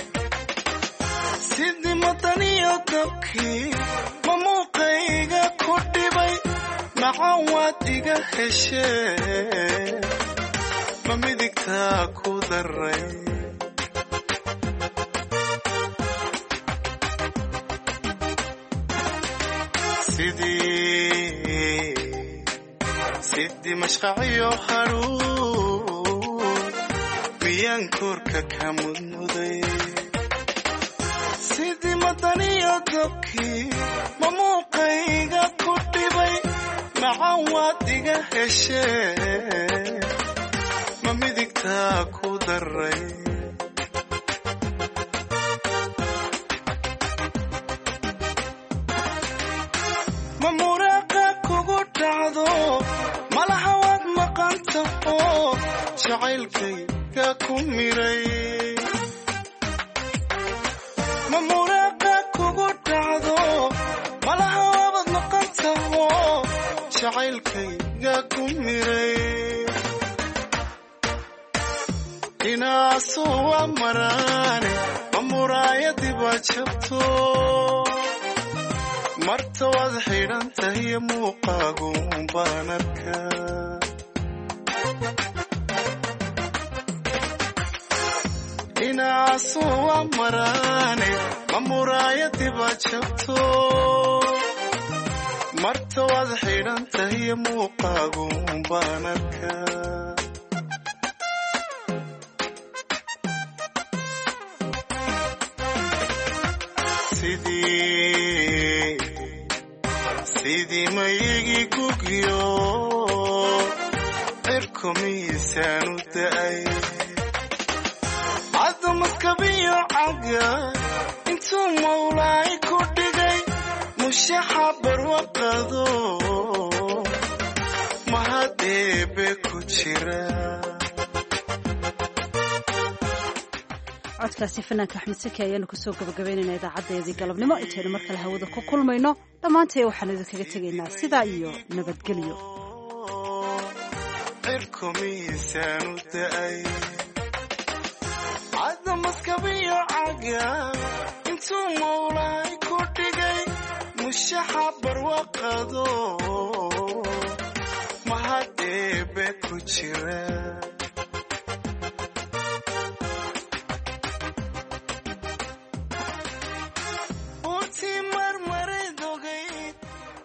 sidii madaniyo dabkii ma muuqayga ku dhibay macaan waad iga heshee ma midigtaa ku daray sidii mashqacyo haruur miyaan korka ka mudmuday sidii madaniyo dabkii ma muuqayga ku dhibay macaan waad iga heshee ma midigtaa ku daray ma muraaqa kugu dhacdo malaha waad maqanta oo jacaylkayga ku miray ma muraaqa kugu dhacdo malaha waabad maqanta oo jacaylkayga ku miray inaasu waa maraane ma muraayadiba jabto marta waad xidhan tahay muuqaagu baan arkaa inaasu waa maraane ma muraayadiba jabto marta waad xidhan tahay muuqaagu baan arkaa sidii mayigi gugyo cirku miisaanu da'ay caddamadkabiyo caga intuu mawlaay ku dhigay mushaxa barwaqado mahadeebe ku jira. codkaasi fanaanka axmed saki ayaanu kusoo gabagabaynaynaa idaacadeedii galabnimo intaynu mar kale hawada ku kulmayno dhammaantay waxaanu idinkaga tegaynaa sidaa iyo nabadgelyo. cirku miisaanu da'ay caddamadkabiyo caga intuu mawlaay ku dhigay mushaxa barwaqado mahad eebe ku jira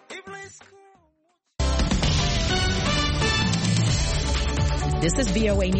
This is V O A